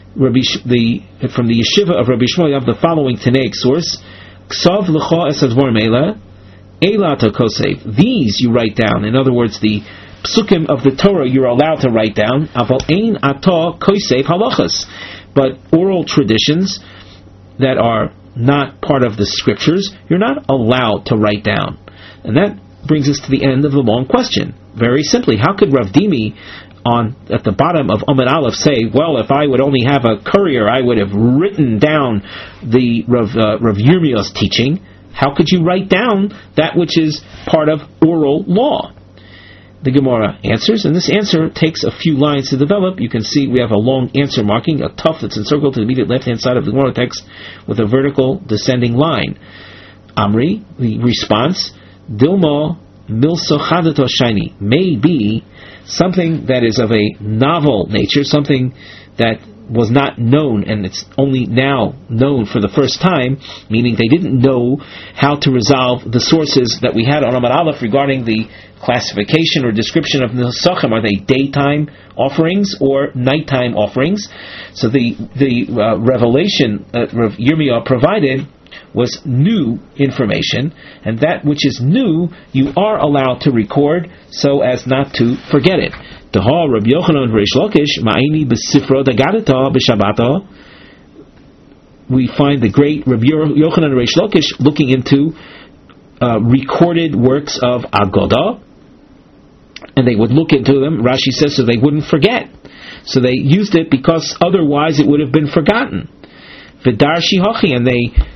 S1: from the yeshiva of Rabbi Shmuel, you have the following Tanaic source: Ksav l'cha es hadvar meila, eilata kosev. These you write down. In other words, the psukim of the Torah you're allowed to write down. Aval ein ata kosev halachas. But oral traditions that are not part of the scriptures, you're not allowed to write down. And that brings us to the end of the long question. Very simply, how could Rav Dimi at the bottom of Amud Aleph say, well, if I would only have a courier, I would have written down the Rav Yirmiya's teaching? How could you write down that which is part of oral law? The Gemara answers, and this answer takes a few lines to develop. You can see we have a long answer marking, a tuf that's encircled to the immediate left-hand side of the Gemara text with a vertical descending line. Amri, the response, Dilma milso chadato shiny, may be something that is of a novel nature, something that was not known and it's only now known for the first time, meaning they didn't know how to resolve the sources that we had on Amar Aleph regarding the classification or description of Nesachim. Are they daytime offerings or nighttime offerings? So the revelation Rav Yirmiyah provided was new information, and that which is new you are allowed to record so as not to forget it. Rabbi Yochanan Reish Lakish ma'ini b'sifro dagadata b'shabata. We find the great Rabbi Yochanan Reish Lakish looking into recorded works of Agoda, and they would look into them. Rashi says so they wouldn't forget. So they used it because otherwise it would have been forgotten. V'darshi hachi, and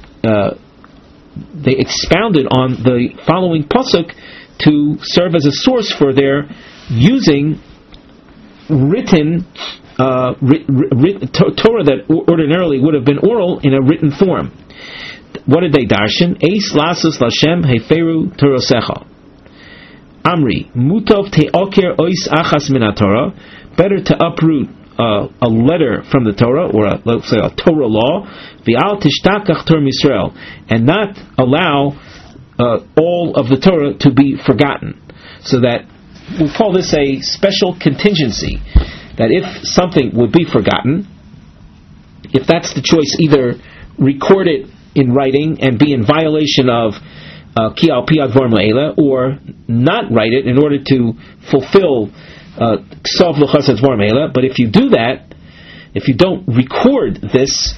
S1: they expounded on the following pasuk to serve as a source for their using written Torah that ordinarily would have been oral in a written form. What did they darshan? Eis lasus lashem heferu torosecha. Amri mutov te'oker ois achas min Torah. Better to uproot a letter from the Torah, or let's say a Torah law, v'al tishtakach Torah Yisrael, and not allow all of the Torah to be forgotten. So that we'll call this a special contingency, that if something would be forgotten, if that's the choice, either record it in writing and be in violation of ki al pi advar ma'ela, or not write it in order to fulfill ksav l'chas advar ma'ela. But if you do that, if you don't record this,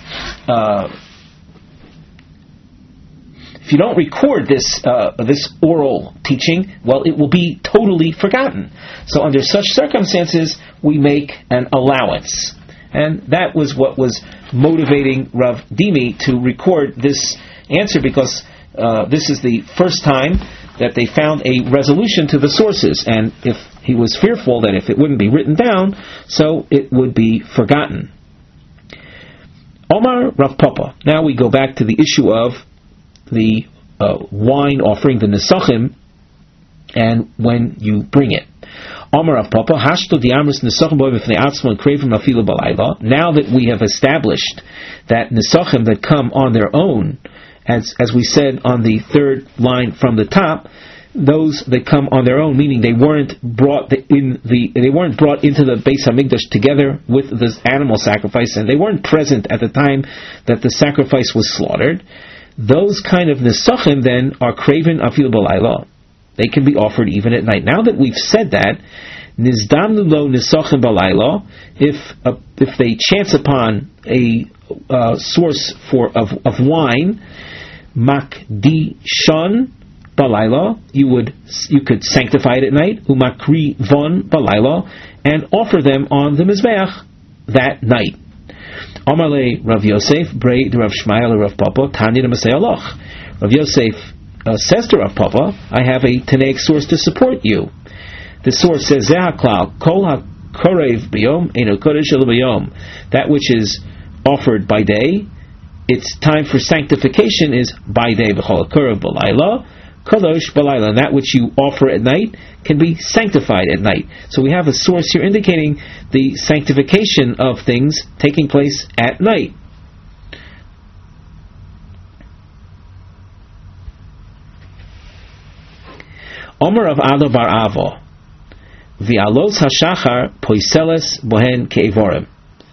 S1: this oral teaching, well, it will be totally forgotten. So under such circumstances, we make an allowance. And that was what was motivating Rav Dimi to record this answer, because this is the first time that they found a resolution to the sources. And if he was fearful that if it wouldn't be written down, so it would be forgotten. Omar Rav Papa. Now we go back to the issue of the wine offering, the nesachim, and when you bring it. Omar Rav Papa, hashto diamris nesachim boy b'fnei atzmo krevim afilu balayla. Now that we have established that nesachim that come on their own, as we said on the third line from the top, those that come on their own, meaning they weren't brought into the Beis Hamikdash together with this animal sacrifice, and they weren't present at the time that the sacrifice was slaughtered. Those kind of nesachim then are craven afil balayla. They can be offered even at night. Now that we've said that, nizdamnu lo nesachim balayla, if they chance upon a source of wine, makdishon balayla, you could sanctify it at night, umakri von balayla, and offer them on the mizbeach that night. Amalei Rav Yosef, Brei de Rav Shmuel Rav Papa, Tanya de Masei Aloch. Rav Yosef says to Rav Papa, I have a Tanaic source to support you. The source says, Zehaklal, Kol HaKorev B'yom, Eino Kodesh Elo B'yom. That which is offered by day, its time for sanctification is by day, B'chol HaKorev B'layla, Kadosh B'layla, and that which you offer at night can be sanctified at night. So we have a source here indicating the sanctification of things taking place at night. Omer of Ado bar Avo, V'alos hashachar poiseles bohen ke'evorim.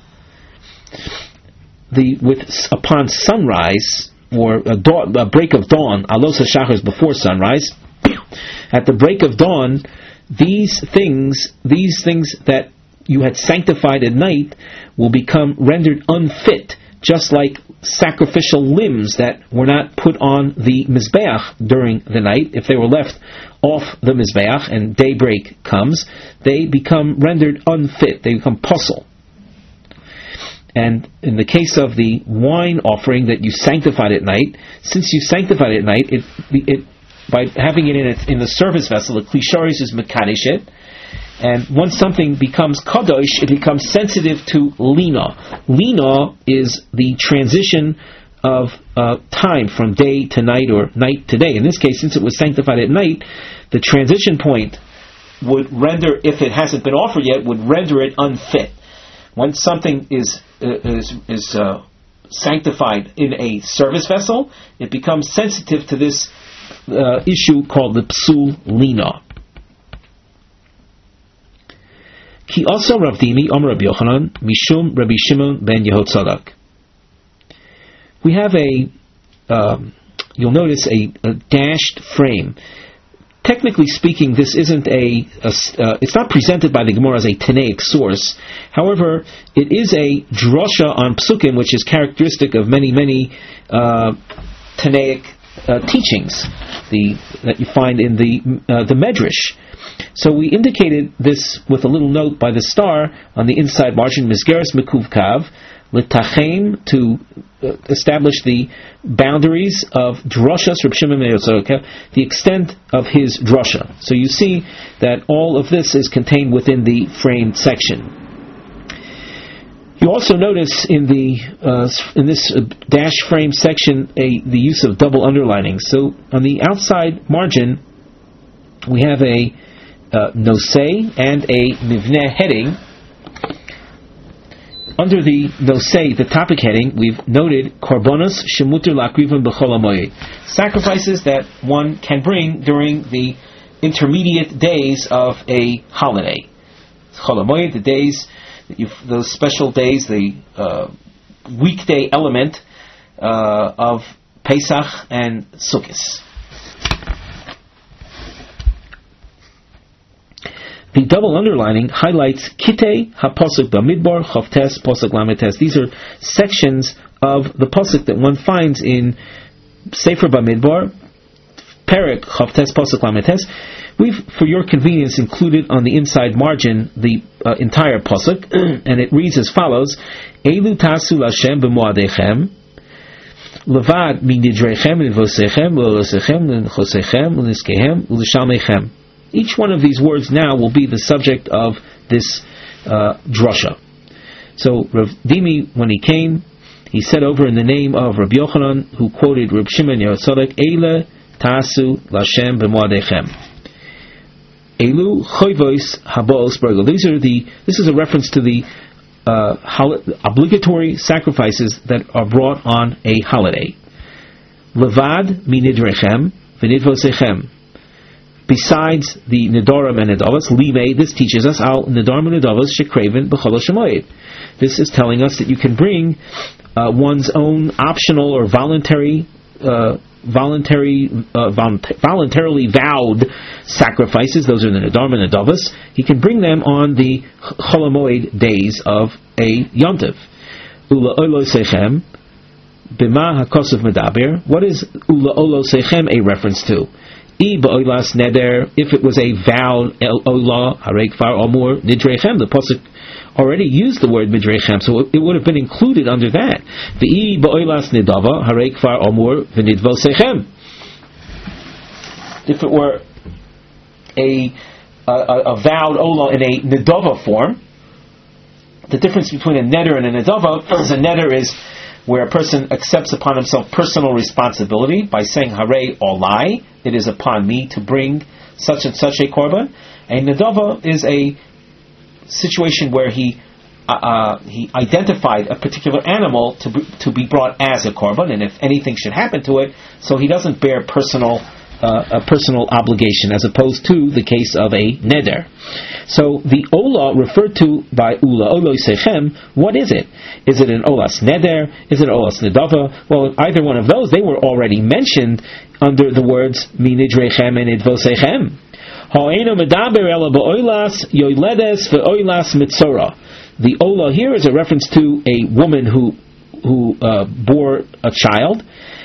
S1: Upon sunrise, or a break of dawn, alos hashachar is before sunrise. At the break of dawn, these things that you had sanctified at night will become rendered unfit, just like sacrificial limbs that were not put on the mizbeach during the night. If they were left off the mizbeach and daybreak comes, they become rendered unfit. They become puzzle. And in the case of the wine offering that you sanctified at night, since you sanctified it at night, by having it in the service vessel. The klisharis is mekadesh it, and once something becomes kadosh, it becomes sensitive to lina. Lina is the transition of time from day to night or night to day. In this case, since it was sanctified at night, the transition point would render, if it hasn't been offered yet, would render it unfit. Once something is sanctified in a service vessel, it becomes sensitive to this issue called the psul lina. Ki also Rav Dimi Omer Rabbi Yochanan Mishum Rabbi Shimon ben Yehotzadak. We have you'll notice a dashed frame. Technically speaking, this isn't it's not presented by the Gemara as a Tanaic source. However, it is a drosha on psukim, which is characteristic of many Tanaic teachings that you find in the Medrash. So we indicated this with a little note by the star on the inside margin, Misgeres Mekuv Kav, L'tachem, to establish the boundaries of Droshas Reb Shimon ben Yotzorah, the extent of his drosha. So you see that all of this is contained within the framed section. You also notice in this dash frame section the use of double underlining. So on the outside margin we have a nosei and a mivneh heading. Under the nosei, the topic heading, we've noted korbanos shemuter lakrivan b'chol hamoed, sacrifices that one can bring during the intermediate days of a holiday. Chol hamoed, the days, those special days, the weekday element of Pesach and Sukkot. The double underlining highlights Kitei HaPosuk Bamidbar Chavtes Posuk Lametes. These are sections of the Posuk that one finds in Sefer Bamidbar, Perek Chavtes Posuk Lametes. We've, for your convenience, included on the inside margin the entire Posuk, and it reads as follows: Elu tasu Lashem b'moadechem, levad minidrechem v'vosechem v'olosechem v'chosechem v'niskehem v'lishalmechem. Each one of these words now will be the subject of this drosha. So Rav Dimi, when he came, he said over in the name of Rabbi Yochanan, who quoted Reb Shimon Yotzorah, Eile tasu Lashem b'moadechem. Elu choyvos haboos bergel. This is a reference to the obligatory sacrifices that are brought on a holiday. Levad minidrechem v'nidvosechem. Besides the Nidorim and Nidavos, Limei, this teaches us al Nidorim and Nidavos shekreven b'chol shemoed. This is telling us that you can bring one's own optional or voluntarily vowed sacrifices. Those are the Nidorim and Nidavos. He can bring them on the Chol HaMoed days of a Yontiv. Ula Olo Sechem Bima HaKosov Medaber. What is Ula Olo Sechem a reference to? If it was a vowed olah, harei kfar omur nidrechem, the pasuk already used the word nidrechem, so it would have been included under that. The ba'olas nidava harei kfar omur v'nidvosechem. If it were a vowed olah in a nidava form, the difference between a neder and a nidava is a neder is where a person accepts upon himself personal responsibility by saying harei olai, it is upon me to bring such and such a korban. A nedava is a situation where he identified a particular animal to be brought as a korban, and if anything should happen to it, so he doesn't bear a personal obligation, as opposed to the case of a neder. So the olah referred to by ula oloi sechem, what is it? Is it an olas neder? Is it an olas nedava? Well, either one of those, they were already mentioned under the words minidrechem and idvosechem. Ha'enu medaber ela ba'olas yoyledes ve'olas mitzora. The olah here is a reference to a woman who bore a child.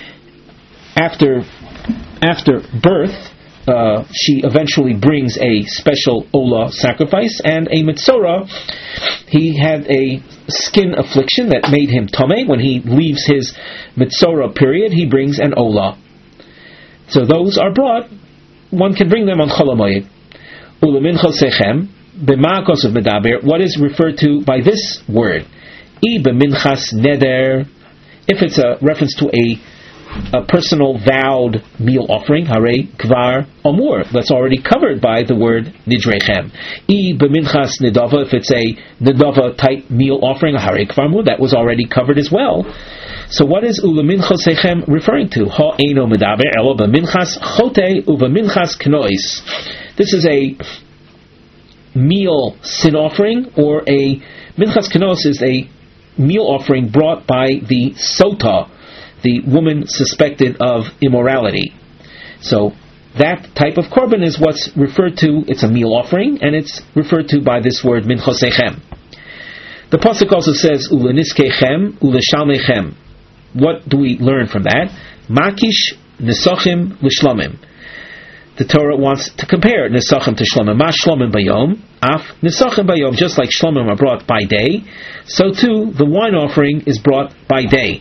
S1: After birth, she eventually brings a special olah sacrifice, and a mitzora, he had a skin affliction that made him tameh. When he leaves his mitzora period, he brings an olah. So those are brought, one can bring them on Chol HaMoed. Uleminchas sechem, b'ma'akos of medaber, what is referred to by this word? I b'minchas neder, if it's a reference to a personal vowed meal offering, hare kvar amur, that's already covered by the word nidrechem. I b'minchas nedava, if it's a nedava type meal offering, hare kvar amur, that was already covered as well. So what is uleminchas sechem referring to? Ha eino medaber elo b'minchas chote u'b'minchas knois. This is a meal sin offering, or a minchas knois is a meal offering brought by the sota, the woman suspected of immorality. So that type of korban is what's referred to, it's a meal offering, and it's referred to by this word minchosechem. The pasuk also says uleniskechem uleshalmechem. What do we learn from that? Makish nesachim l'shlomim. The Torah wants to compare nesachim to shlomim. Ma shlomim bayom, af nesachim bayom. Just like shlomim are brought by day, so too the wine offering is brought by day.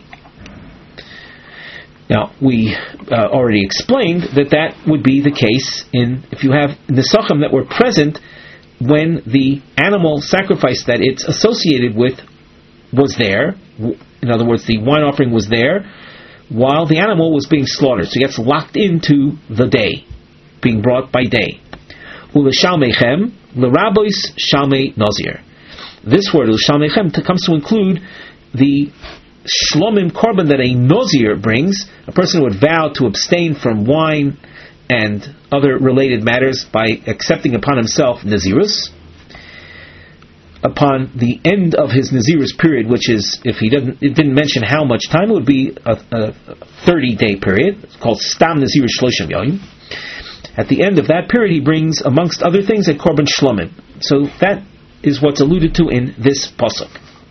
S1: Now, we already explained that would be the case if you have nesachim that were present when the animal sacrifice that it's associated with was there. In other words, the wine offering was there while the animal was being slaughtered. So it gets locked into the day, being brought by day. Uleshalmechem, l'rabois shalmei nazir. This word, uleshalmechem, comes to include the shlomim korban that a nazir brings, a person who would vow to abstain from wine and other related matters by accepting upon himself nazirus. Upon the end of his nazirus period, which is, if it didn't mention how much time, it would be a 30-day period. It's called stam nazirus shloshim yom. At the end of that period, he brings, amongst other things, a korban shlomim. So that is what's alluded to in this pasuk.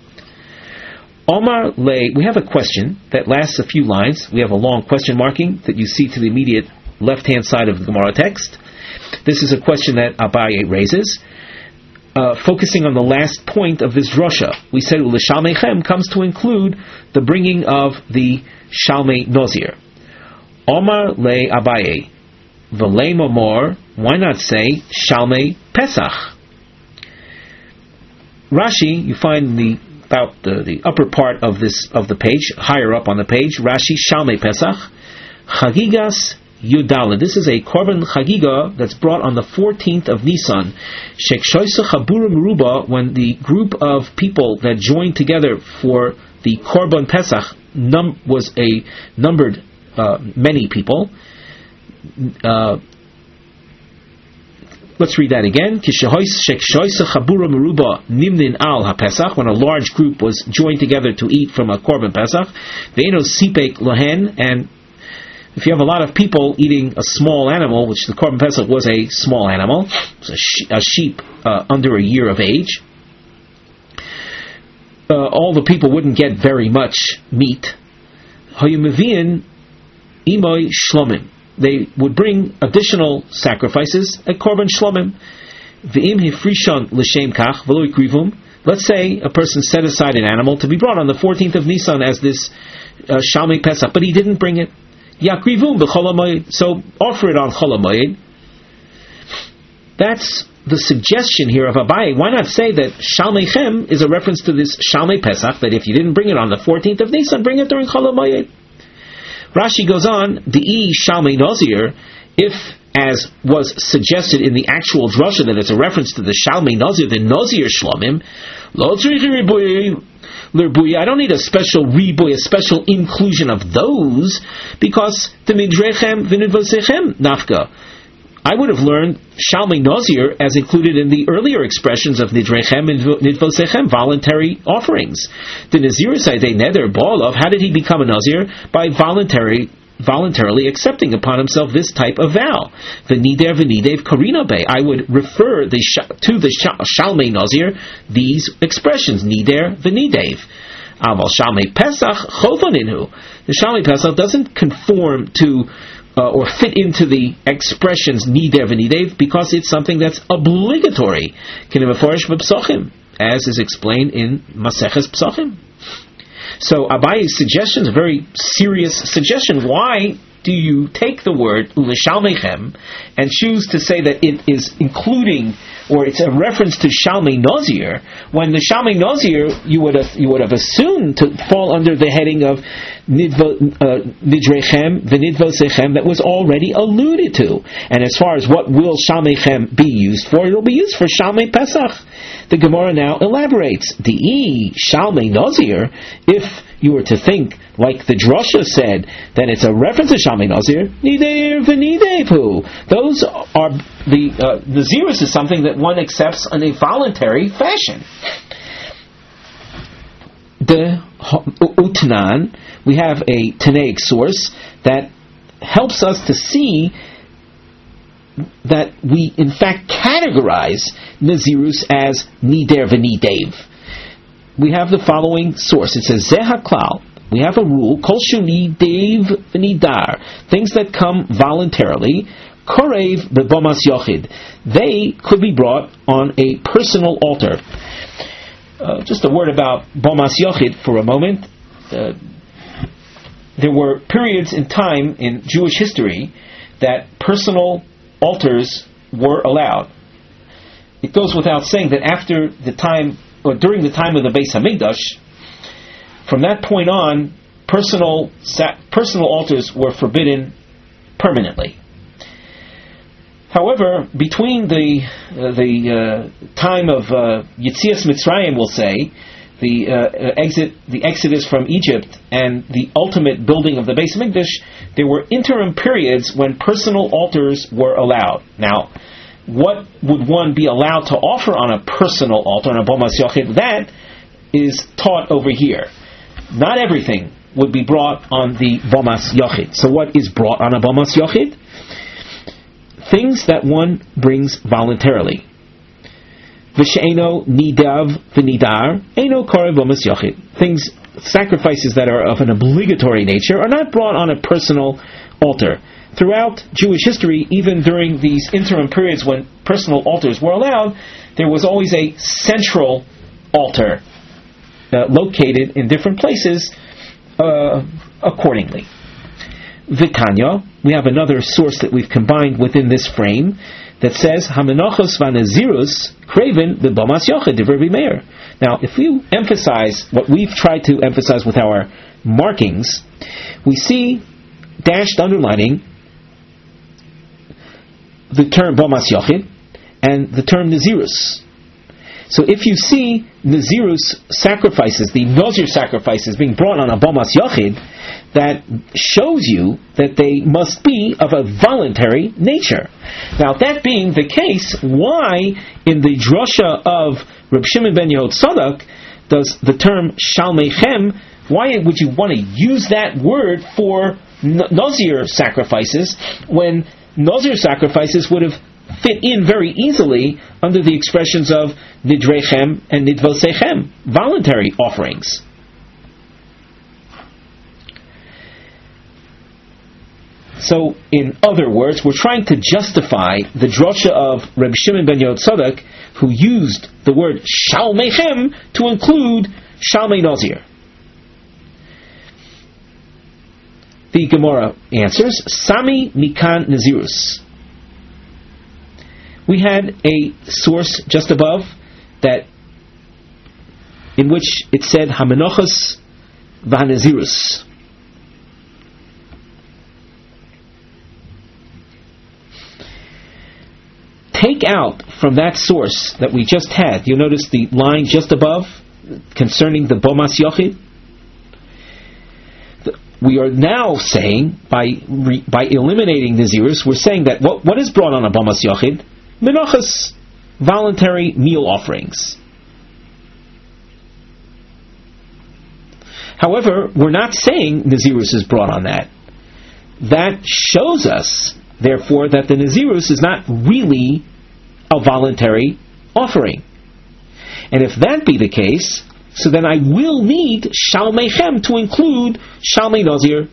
S1: Omar le, we have a question that lasts a few lines. We have a long question marking that you see to the immediate left-hand side of the Gemara text. This is a question that Abaye raises, focusing on the last point of this drasha. We said Uleshalmechem comes to include the bringing of the Shalmei Nazir. Omar le Abaye, V'lei Momor, why not say Shalmei Pesach? Rashi, you find the upper part of the page, higher up on the page, Rashi, Shalmei Pesach, Chagigas Yudala. This is a korban chagiga that's brought on the 14th of Nisan. Shekshoisa Chabura Meruba, when the group of people that joined together for the korban Pesach numbered many people. Let's read that again. When a large group was joined together to eat from a korban Pesach, and if you have a lot of people eating a small animal, which the korban Pesach was a small animal, it was a sheep under a year of age, all the people wouldn't get very much meat. They would bring additional sacrifices at korban shlomim. Let's say a person set aside an animal to be brought on the 14th of Nisan as this Shalmei Pesach, but he didn't bring it. Yakrivum b'chol hamoed, so offer it on chol hamoed. That's the suggestion here of Abaye. Why not say that Shalmechem is a reference to this Shalmei Pesach, that if you didn't bring it on the 14th of Nisan, bring it during chol hamoed. Rashi goes on, Di'i Shalmei Nazir, if, as was suggested in the actual drasha, that it's a reference to the Shalmei Nazir, the Nazir Shlomim, Lo tzrichi ribuy l'ribuy, I don't need a special ribuy, a special inclusion of those, because the midrechem v'nidvosechem nafka. I would have learned Shalmei Nazir as included in the earlier expressions of Nidrechem and Nidvosechem, voluntary offerings. The Nazir Saydei Neder Ba'alav, how did he become a Nazir? By voluntarily accepting upon himself this type of vow. V'nider v'nidev karina be. I would refer to the Shalmei Nazir these expressions, Nider v'nidev. Aval Shalmei Pesach chovaninhu. The Shalmei Pesach doesn't conform to or fit into the expressions nider v'nidev because it's something that's obligatory, as is explained in Maseches Psachim. So Abaye's suggestion is a very serious suggestion. Why do you take the word l'shalmechem and choose to say that it is including, or it's a reference to Shalmei Nazir, when the Shalmei Nazir you would have assumed to fall under the heading of Nidrechem v'Nidvosechem that was already alluded to. And as far as what will Shalmechem be used for, it will be used for Shalmei Pesach. The Gemara now elaborates. Di'i Shalmei Nazir, if you were to think like the drasha said that it's a reference to Shalmei Nazir, Nideir v'Nideipu. Those are the Nazirus is something that one accepts in a voluntary fashion. The Utnan, we have a Tanaic source that helps us to see that we in fact categorize Nazirus as Nider v'Nidev. We have the following source. It says Zeh HaKlal. We have a rule, Kol Shuni Dev v'Nidar, things that come voluntarily, Korev b'Bomas Yochid. They could be brought on a personal altar. Just a word about Bomas Yochid for a moment. There were periods in time in Jewish history that personal altars were allowed. It goes without saying that after the time, or during the time of the Beis Hamikdash, from that point on, personal altars were forbidden permanently. However, between the time of Yetzias Mitzrayim, we'll say, the exodus from Egypt, and the ultimate building of the Beis Hamikdash, there were interim periods when personal altars were allowed. Now, what would one be allowed to offer on a personal altar, on a Bomas Yochid? That is taught over here. Not everything would be brought on the Bomas Yochid. So what is brought on a Bomas Yochid? Things that one brings voluntarily. V'she'eno nidav v'nidar, eno korev Bomas Yochid. Things, sacrifices that are of an obligatory nature, are not brought on a personal altar. Throughout Jewish history, even during these interim periods when personal altars were allowed, there was always a central altar located in different places accordingly. Vitanya, we have another source that we've combined within this frame that says Hamenachos v'Nazirus Kraven b'Bomas Yochid Divrei Rabbi Meir. Now, if you emphasize what we've tried to emphasize with our markings, we see dashed underlining the term Bomas Yochid and the term Nazirus. So if you see Nazirus sacrifices, the Nazir sacrifices being brought on a Bomas Yochid, that shows you that they must be of a voluntary nature. Now, that being the case, why in the drasha of Reb Shimon ben Yehud Tzadok does the term Shalmechem, why would you want to use that word for Nazir sacrifices when Nazir sacrifices would have fit in very easily under the expressions of Nidrechem and Nidvosechem, voluntary offerings? So, in other words, we're trying to justify the drasha of Reb Shimon ben Yehud Tzadok, who used the word Shalmechem to include Shalmei Nazir. The Gemara answers, Sami Mikan Nazirus. We had a source just above that, in which it said Hamenochos v'Hanazirus. Take out from that source that we just had, you'll notice the line just above concerning the Bomas Yochid. We are now saying, by eliminating Nazirus, we're saying that what is brought on a Bomas Yochid? Menachas, voluntary meal offerings. However, we're not saying Nazirus is brought on that. That shows us, therefore, that the Nazirus is not really a voluntary offering. And if that be the case, so then I will need Shalmechem to include Shalmei Nazir.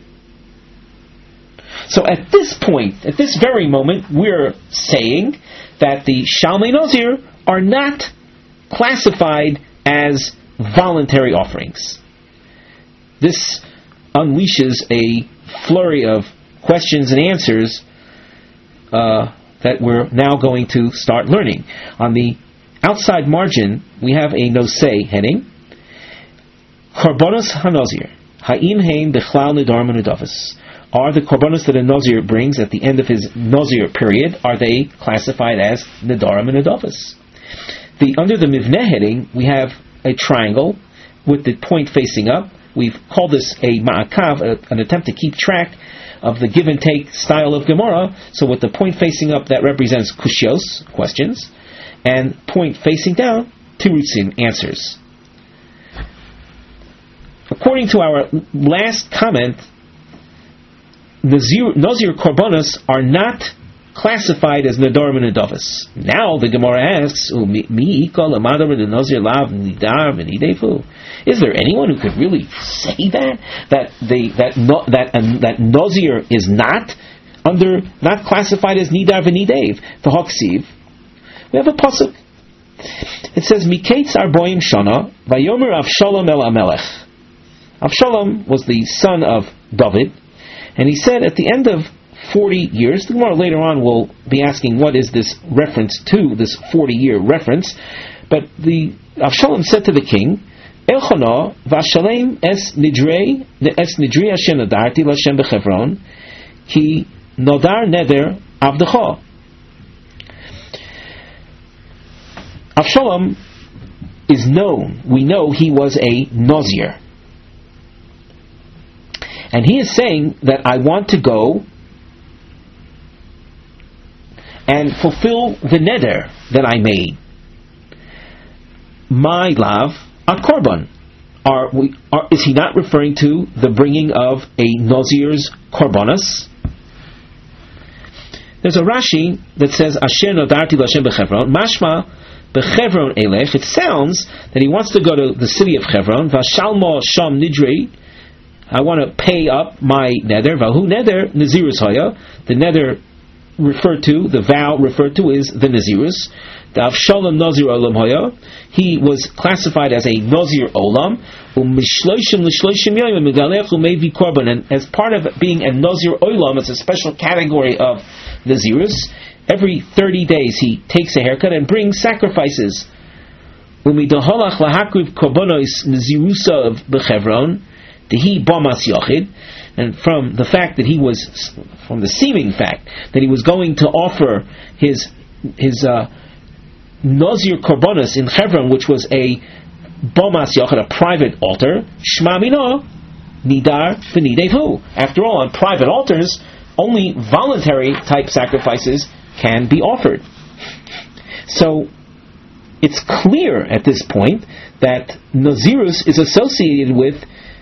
S1: So at this point, at this very moment, we're saying that the Shalmei Nazir are not classified as voluntary offerings. this unleashes a flurry of questions and answers that we're now going to start learning. On the outside margin, we have a nosei heading. Korbanos hanozir. Ha'im heim bechlal nedarim u'nedavos. Are the korbanos that a Nazir brings at the end of his Nazir period, are they classified as nedarim and nedavos? Under the mivneh heading, we have a triangle with the point facing up. We've called this a ma'akav, an attempt to keep track of the give and take style of Gemara. So with the point facing up, that represents kushios, questions, and point facing down, tirutzim, answers. According to our last comment, Nazir korbanos are not classified as nedarim and nedavos. Now the Gemara asks, is there anyone who could really say that Nazir is not classified as nidar v'nidev? V'hoksiv. We have a pasuk. It says, Miketz arboim shana vayomer Avshalom el Amelech. Avshalom was the son of David, and he said at the end of 40 years, the Gemara later on will be asking what is this reference to, this 40-year reference, but the Avshalom said to the king, Elchana v'ashalem es nidri asher nadarti l'Hashem b'Chevron ki nodar neder avdecha. Avshalom is known, we know he was a Nazir. And he is saying that I want to go and fulfill the neder that I made. My love, a korban. Is he not referring to the bringing of a Nazir's korbanos? There's a Rashi that says, Asher nodarti l'Hashem b'Chevron, mashma b'Chevron elech. It sounds that he wants to go to the city of Chevron, v'shalmo sham nidrei, I want to pay up my nether. Vahu nether nazirus haya. The nether referred to, the vow referred to, is the nazirus. The Avshalom nazir olam haya. He was classified as a nazir olam. And as part of being a nazir olam, it's a special category of nazirus. Every 30 days he takes a haircut and brings sacrifices. Umidahalach lahakriv korbanos nazirusa of bechevron. He Bamas Yachid, and from the seeming fact that he was going to offer his Nazir Korbanos in Hebron, which was a Bamas Yachid, a private altar, Shma Mino Nidar V'Nidevu. After all, on private altars, only voluntary type sacrifices can be offered. So it's clear at this point that Nazirus is associated with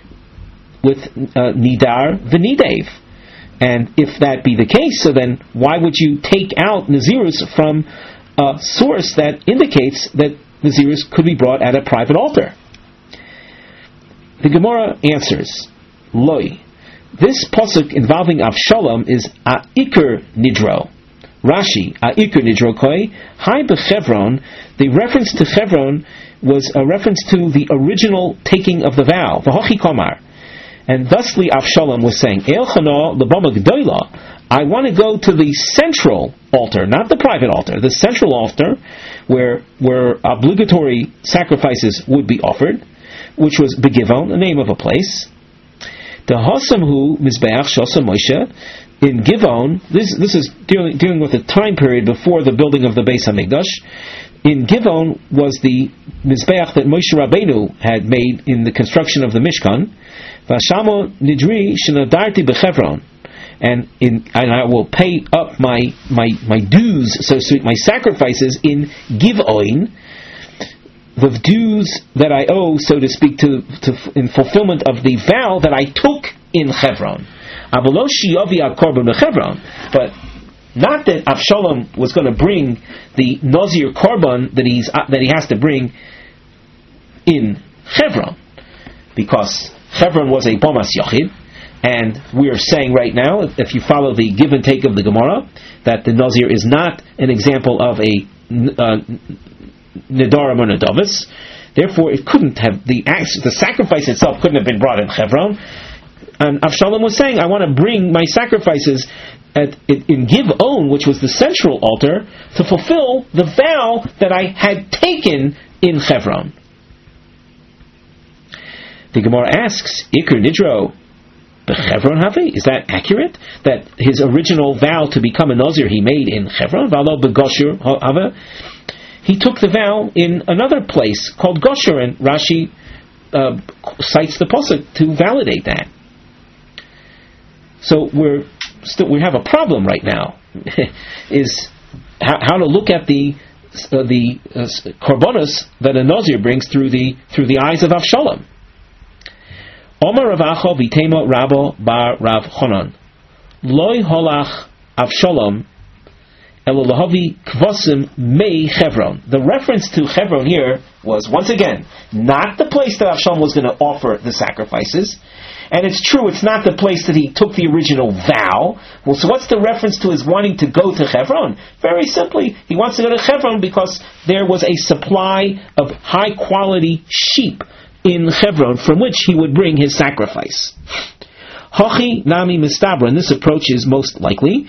S1: Nidar v'Nidev. And if that be the case, so then why would you take out Nazirus from a source that indicates that Nazirus could be brought at a private altar? The Gemara answers, Loi. This pasuk involving Avshalom is A'ikr Nidro. Rashi, A'ikr Nidro Koi, Hai b'Chevron. The reference to Chevron was a reference to the original taking of the vow, V'hochi Komar. And thusly Avshalom was saying, Elchana l'bama g'doila, I want to go to the central altar, not the private altar, the central altar where obligatory sacrifices would be offered, which was Begivon, the name of a place. The Hasamhu Mizbeach Shasa Moshe in Givon. This is dealing with a time period before the building of the Beis Hamikdash. In Givon was the Mizbeach that Moshe Rabbeinu had made in the construction of the Mishkan. Vashamo nidri shenadarti bechevron, and I will pay up my dues, so to speak, my sacrifices in Givoin, the dues that I owe, so to speak, to in fulfillment of the vow that I took in Chevron. Avoloshi yovi korban bechevron, but not that Avshalom was going to bring the Nazir korban that he has to bring in Chevron, because Chevron was a Bamas Yachid, and we are saying right now, if you follow the give and take of the Gemara, that the Nazir is not an example of a Nedarim or Nedavos. Therefore, it couldn't have the sacrifice itself couldn't have been brought in Hebron. And Avshalom was saying, I want to bring my sacrifices in Giv'on, which was the central altar, to fulfill the vow that I had taken in Hebron. The Gemara asks, Iker Nidro, B'Chevron Havi? Is that accurate? That his original vow to become a Nazir he made in Hebron? V'alo b'Goshur Hava? He took the vow in another place called Goshur, and Rashi cites the pasuk to validate that. So we have a problem right now. Is how to look at the korbanos that a Nazir brings through the eyes of Avshalom. Omar Ravacho Vitema Rabo Bar Rav Chonon Loi Holach Avshalom Elolahavi Kvasim Mei Hebron. The reference to Hebron here was, once again, not the place that Avshalom was going to offer the sacrifices. And it's true, it's not the place that he took the original vow. Well, so what's the reference to his wanting to go to Hebron? Very simply, he wants to go to Hebron because there was a supply of high quality sheep in Hebron from which he would bring his sacrifice. Hachi nami mistabra, and this approach is most likely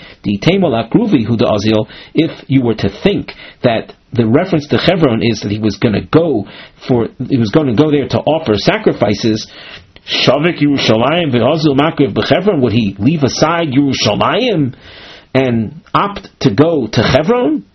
S1: if you were to think that the reference to Hebron is that he was going to go there to offer sacrifices. Shavik Yerushalayim ve'azil makriv b'Hebron, would he leave aside Yerushalayim and opt to go to Hebron?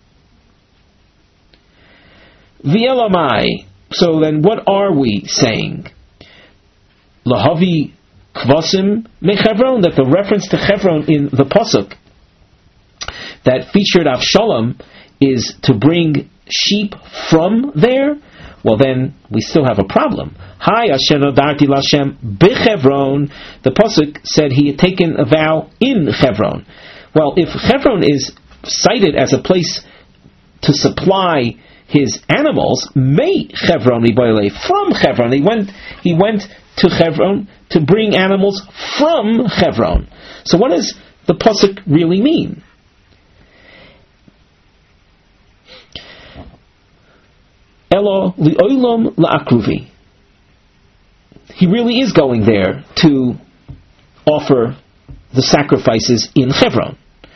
S1: V'elamai. So then, what are we saying? Lahavi kvasim me Hebron, that the reference to Hebron in the pasuk that featured Avshalom is to bring sheep from there. Well, then we still have a problem. Hi, Asher Nodarti Lashem b'Hebron. The pasuk said he had taken a vow in Hebron. Well, if Hebron is cited as a place to supply his animals, may Hebron iboile, from Hebron. He went to Hebron to bring animals from Hebron. So what does the pasuk really mean? Elo li'olam la'akruvi. He really is going there to offer the sacrifices in Hebron.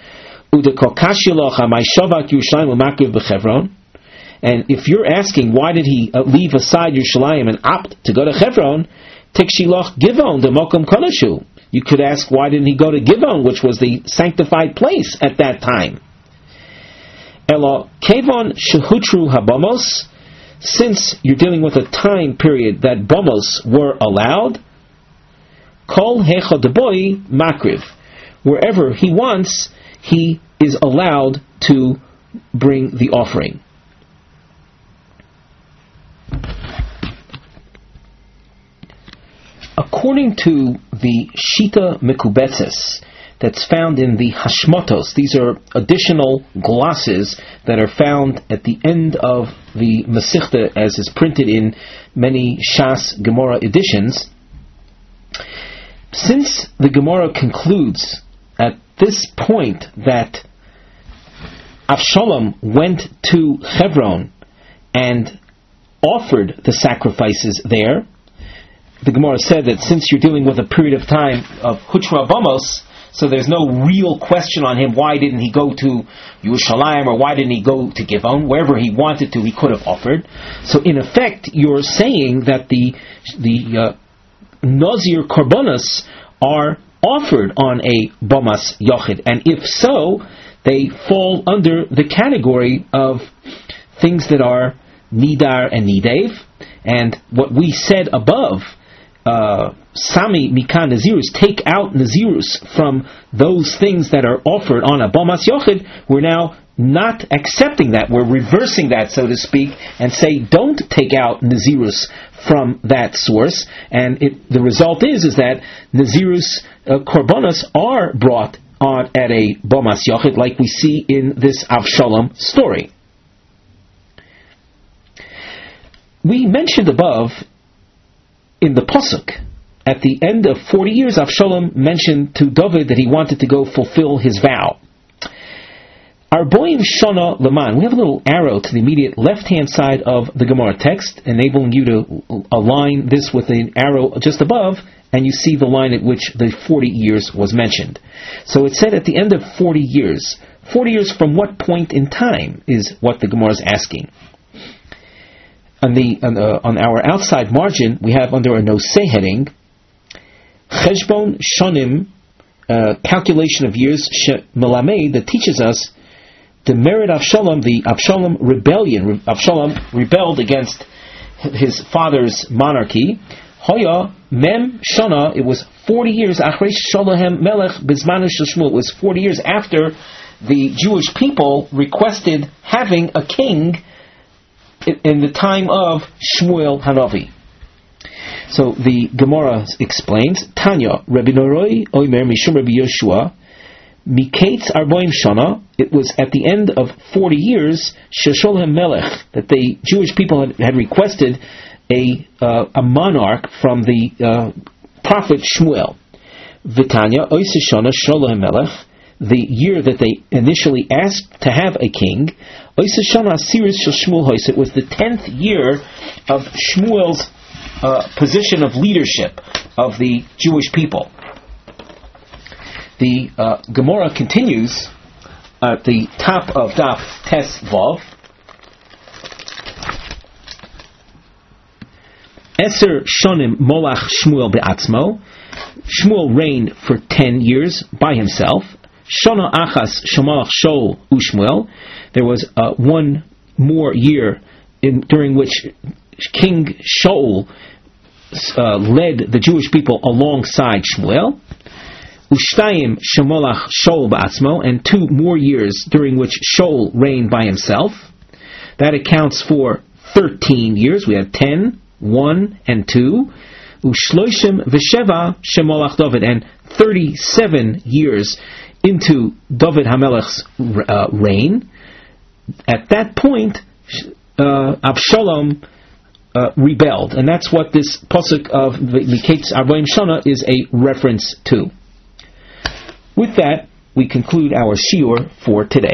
S1: And if you're asking why did he leave aside Yerushalayim and opt to go to Hebron, Tikshilach Givon the Mokum Kodeshu. You could ask why didn't he go to Givon, which was the sanctified place at that time. Elo Kevon Shehutru Habamos. Since you're dealing with a time period that bomos were allowed, Kol Hechadaboi Makriv. Wherever he wants, he is allowed to bring the offering. According to the Shita Mekubetzes that's found in the Hashmatos, these are additional glosses that are found at the end of the Mesichta as is printed in many Shas Gemara editions. Since the Gemara concludes at this point that Avshalom went to Hebron and offered the sacrifices there, the Gemara said that since you're dealing with a period of time of Hutra Bamos, so there's no real question on him, why didn't he go to Yerushalayim or why didn't he go to Givon? Wherever he wanted to, he could have offered. So in effect, you're saying that the Nazir Korbanos are offered on a Bomas Yochid, and if so, they fall under the category of things that are Nidar and Nidev, and what we said above, Sami Mikan Nazirus, take out Nazirus from those things that are offered on a Bomas Yochid, we're now not accepting that. We're reversing that, so to speak, and say don't take out Nazirus from that source. And the result is that Nazirus Korbanos are brought on at a Bomas Yochid, like we see in this Avshalom story. We mentioned above in the pasuk, at the end of 40 years, Avshalom mentioned to David that he wanted to go fulfill his vow. Arboim Shana Laman. We have a little arrow to the immediate left-hand side of the Gemara text, enabling you to align this with an arrow just above, and you see the line at which the 40 years was mentioned. So it said at the end of 40 years. 40 years from what point in time is what the Gemara is asking. On our outside margin, we have under a nosei heading, Cheshbon Shonim, calculation of years, Melamed, that teaches us the merit of Avshalom, the Avshalom rebellion. Avshalom rebelled against his father's monarchy. Hoya Mem Shana, it was 40 years, Achrei Sholohem Melech Bizmanu Shmuel, it was 40 years after the Jewish people requested having a king in the time of Shmuel Hanavi. So the Gemara explains, Tanya, Rabbi Noroi Oimer Mishum Rabbi Yoshua, Miketz Arboim Shana, it was at the end of 40 years, Shesholhem Melech, that the Jewish people had requested a monarch from the prophet Shmuel. Vitanya, Oise Shana Sholhem Melech, the year that they initially asked to have a king, Oise Shana Asiris Shel Shmuel Hois, it was the 10th year of Shmuel's position of leadership of the Jewish people. The Gemara continues at the top of Daf Tes Vav. Eser Shonim Molach Shmuel Be'atzmo. Shmuel reigned for 10 years by himself. Shana Achas Shemolach Shol Ushmuel. There was one more year during which King Shaul led the Jewish people alongside Shmuel. Ushtayim Shemolach Shaul Ba'atzmo, and 2 more years during which Shaul reigned by himself. That accounts for 13 years. We have 10, 1, and 2. Ushloishim V'sheva Shemolach David, and 37 years into David HaMelech's reign. At that point, Avshalom rebelled, and that's what this pasuk of Miketz Arboim Shana is a reference to. With that, we conclude our shiur for today.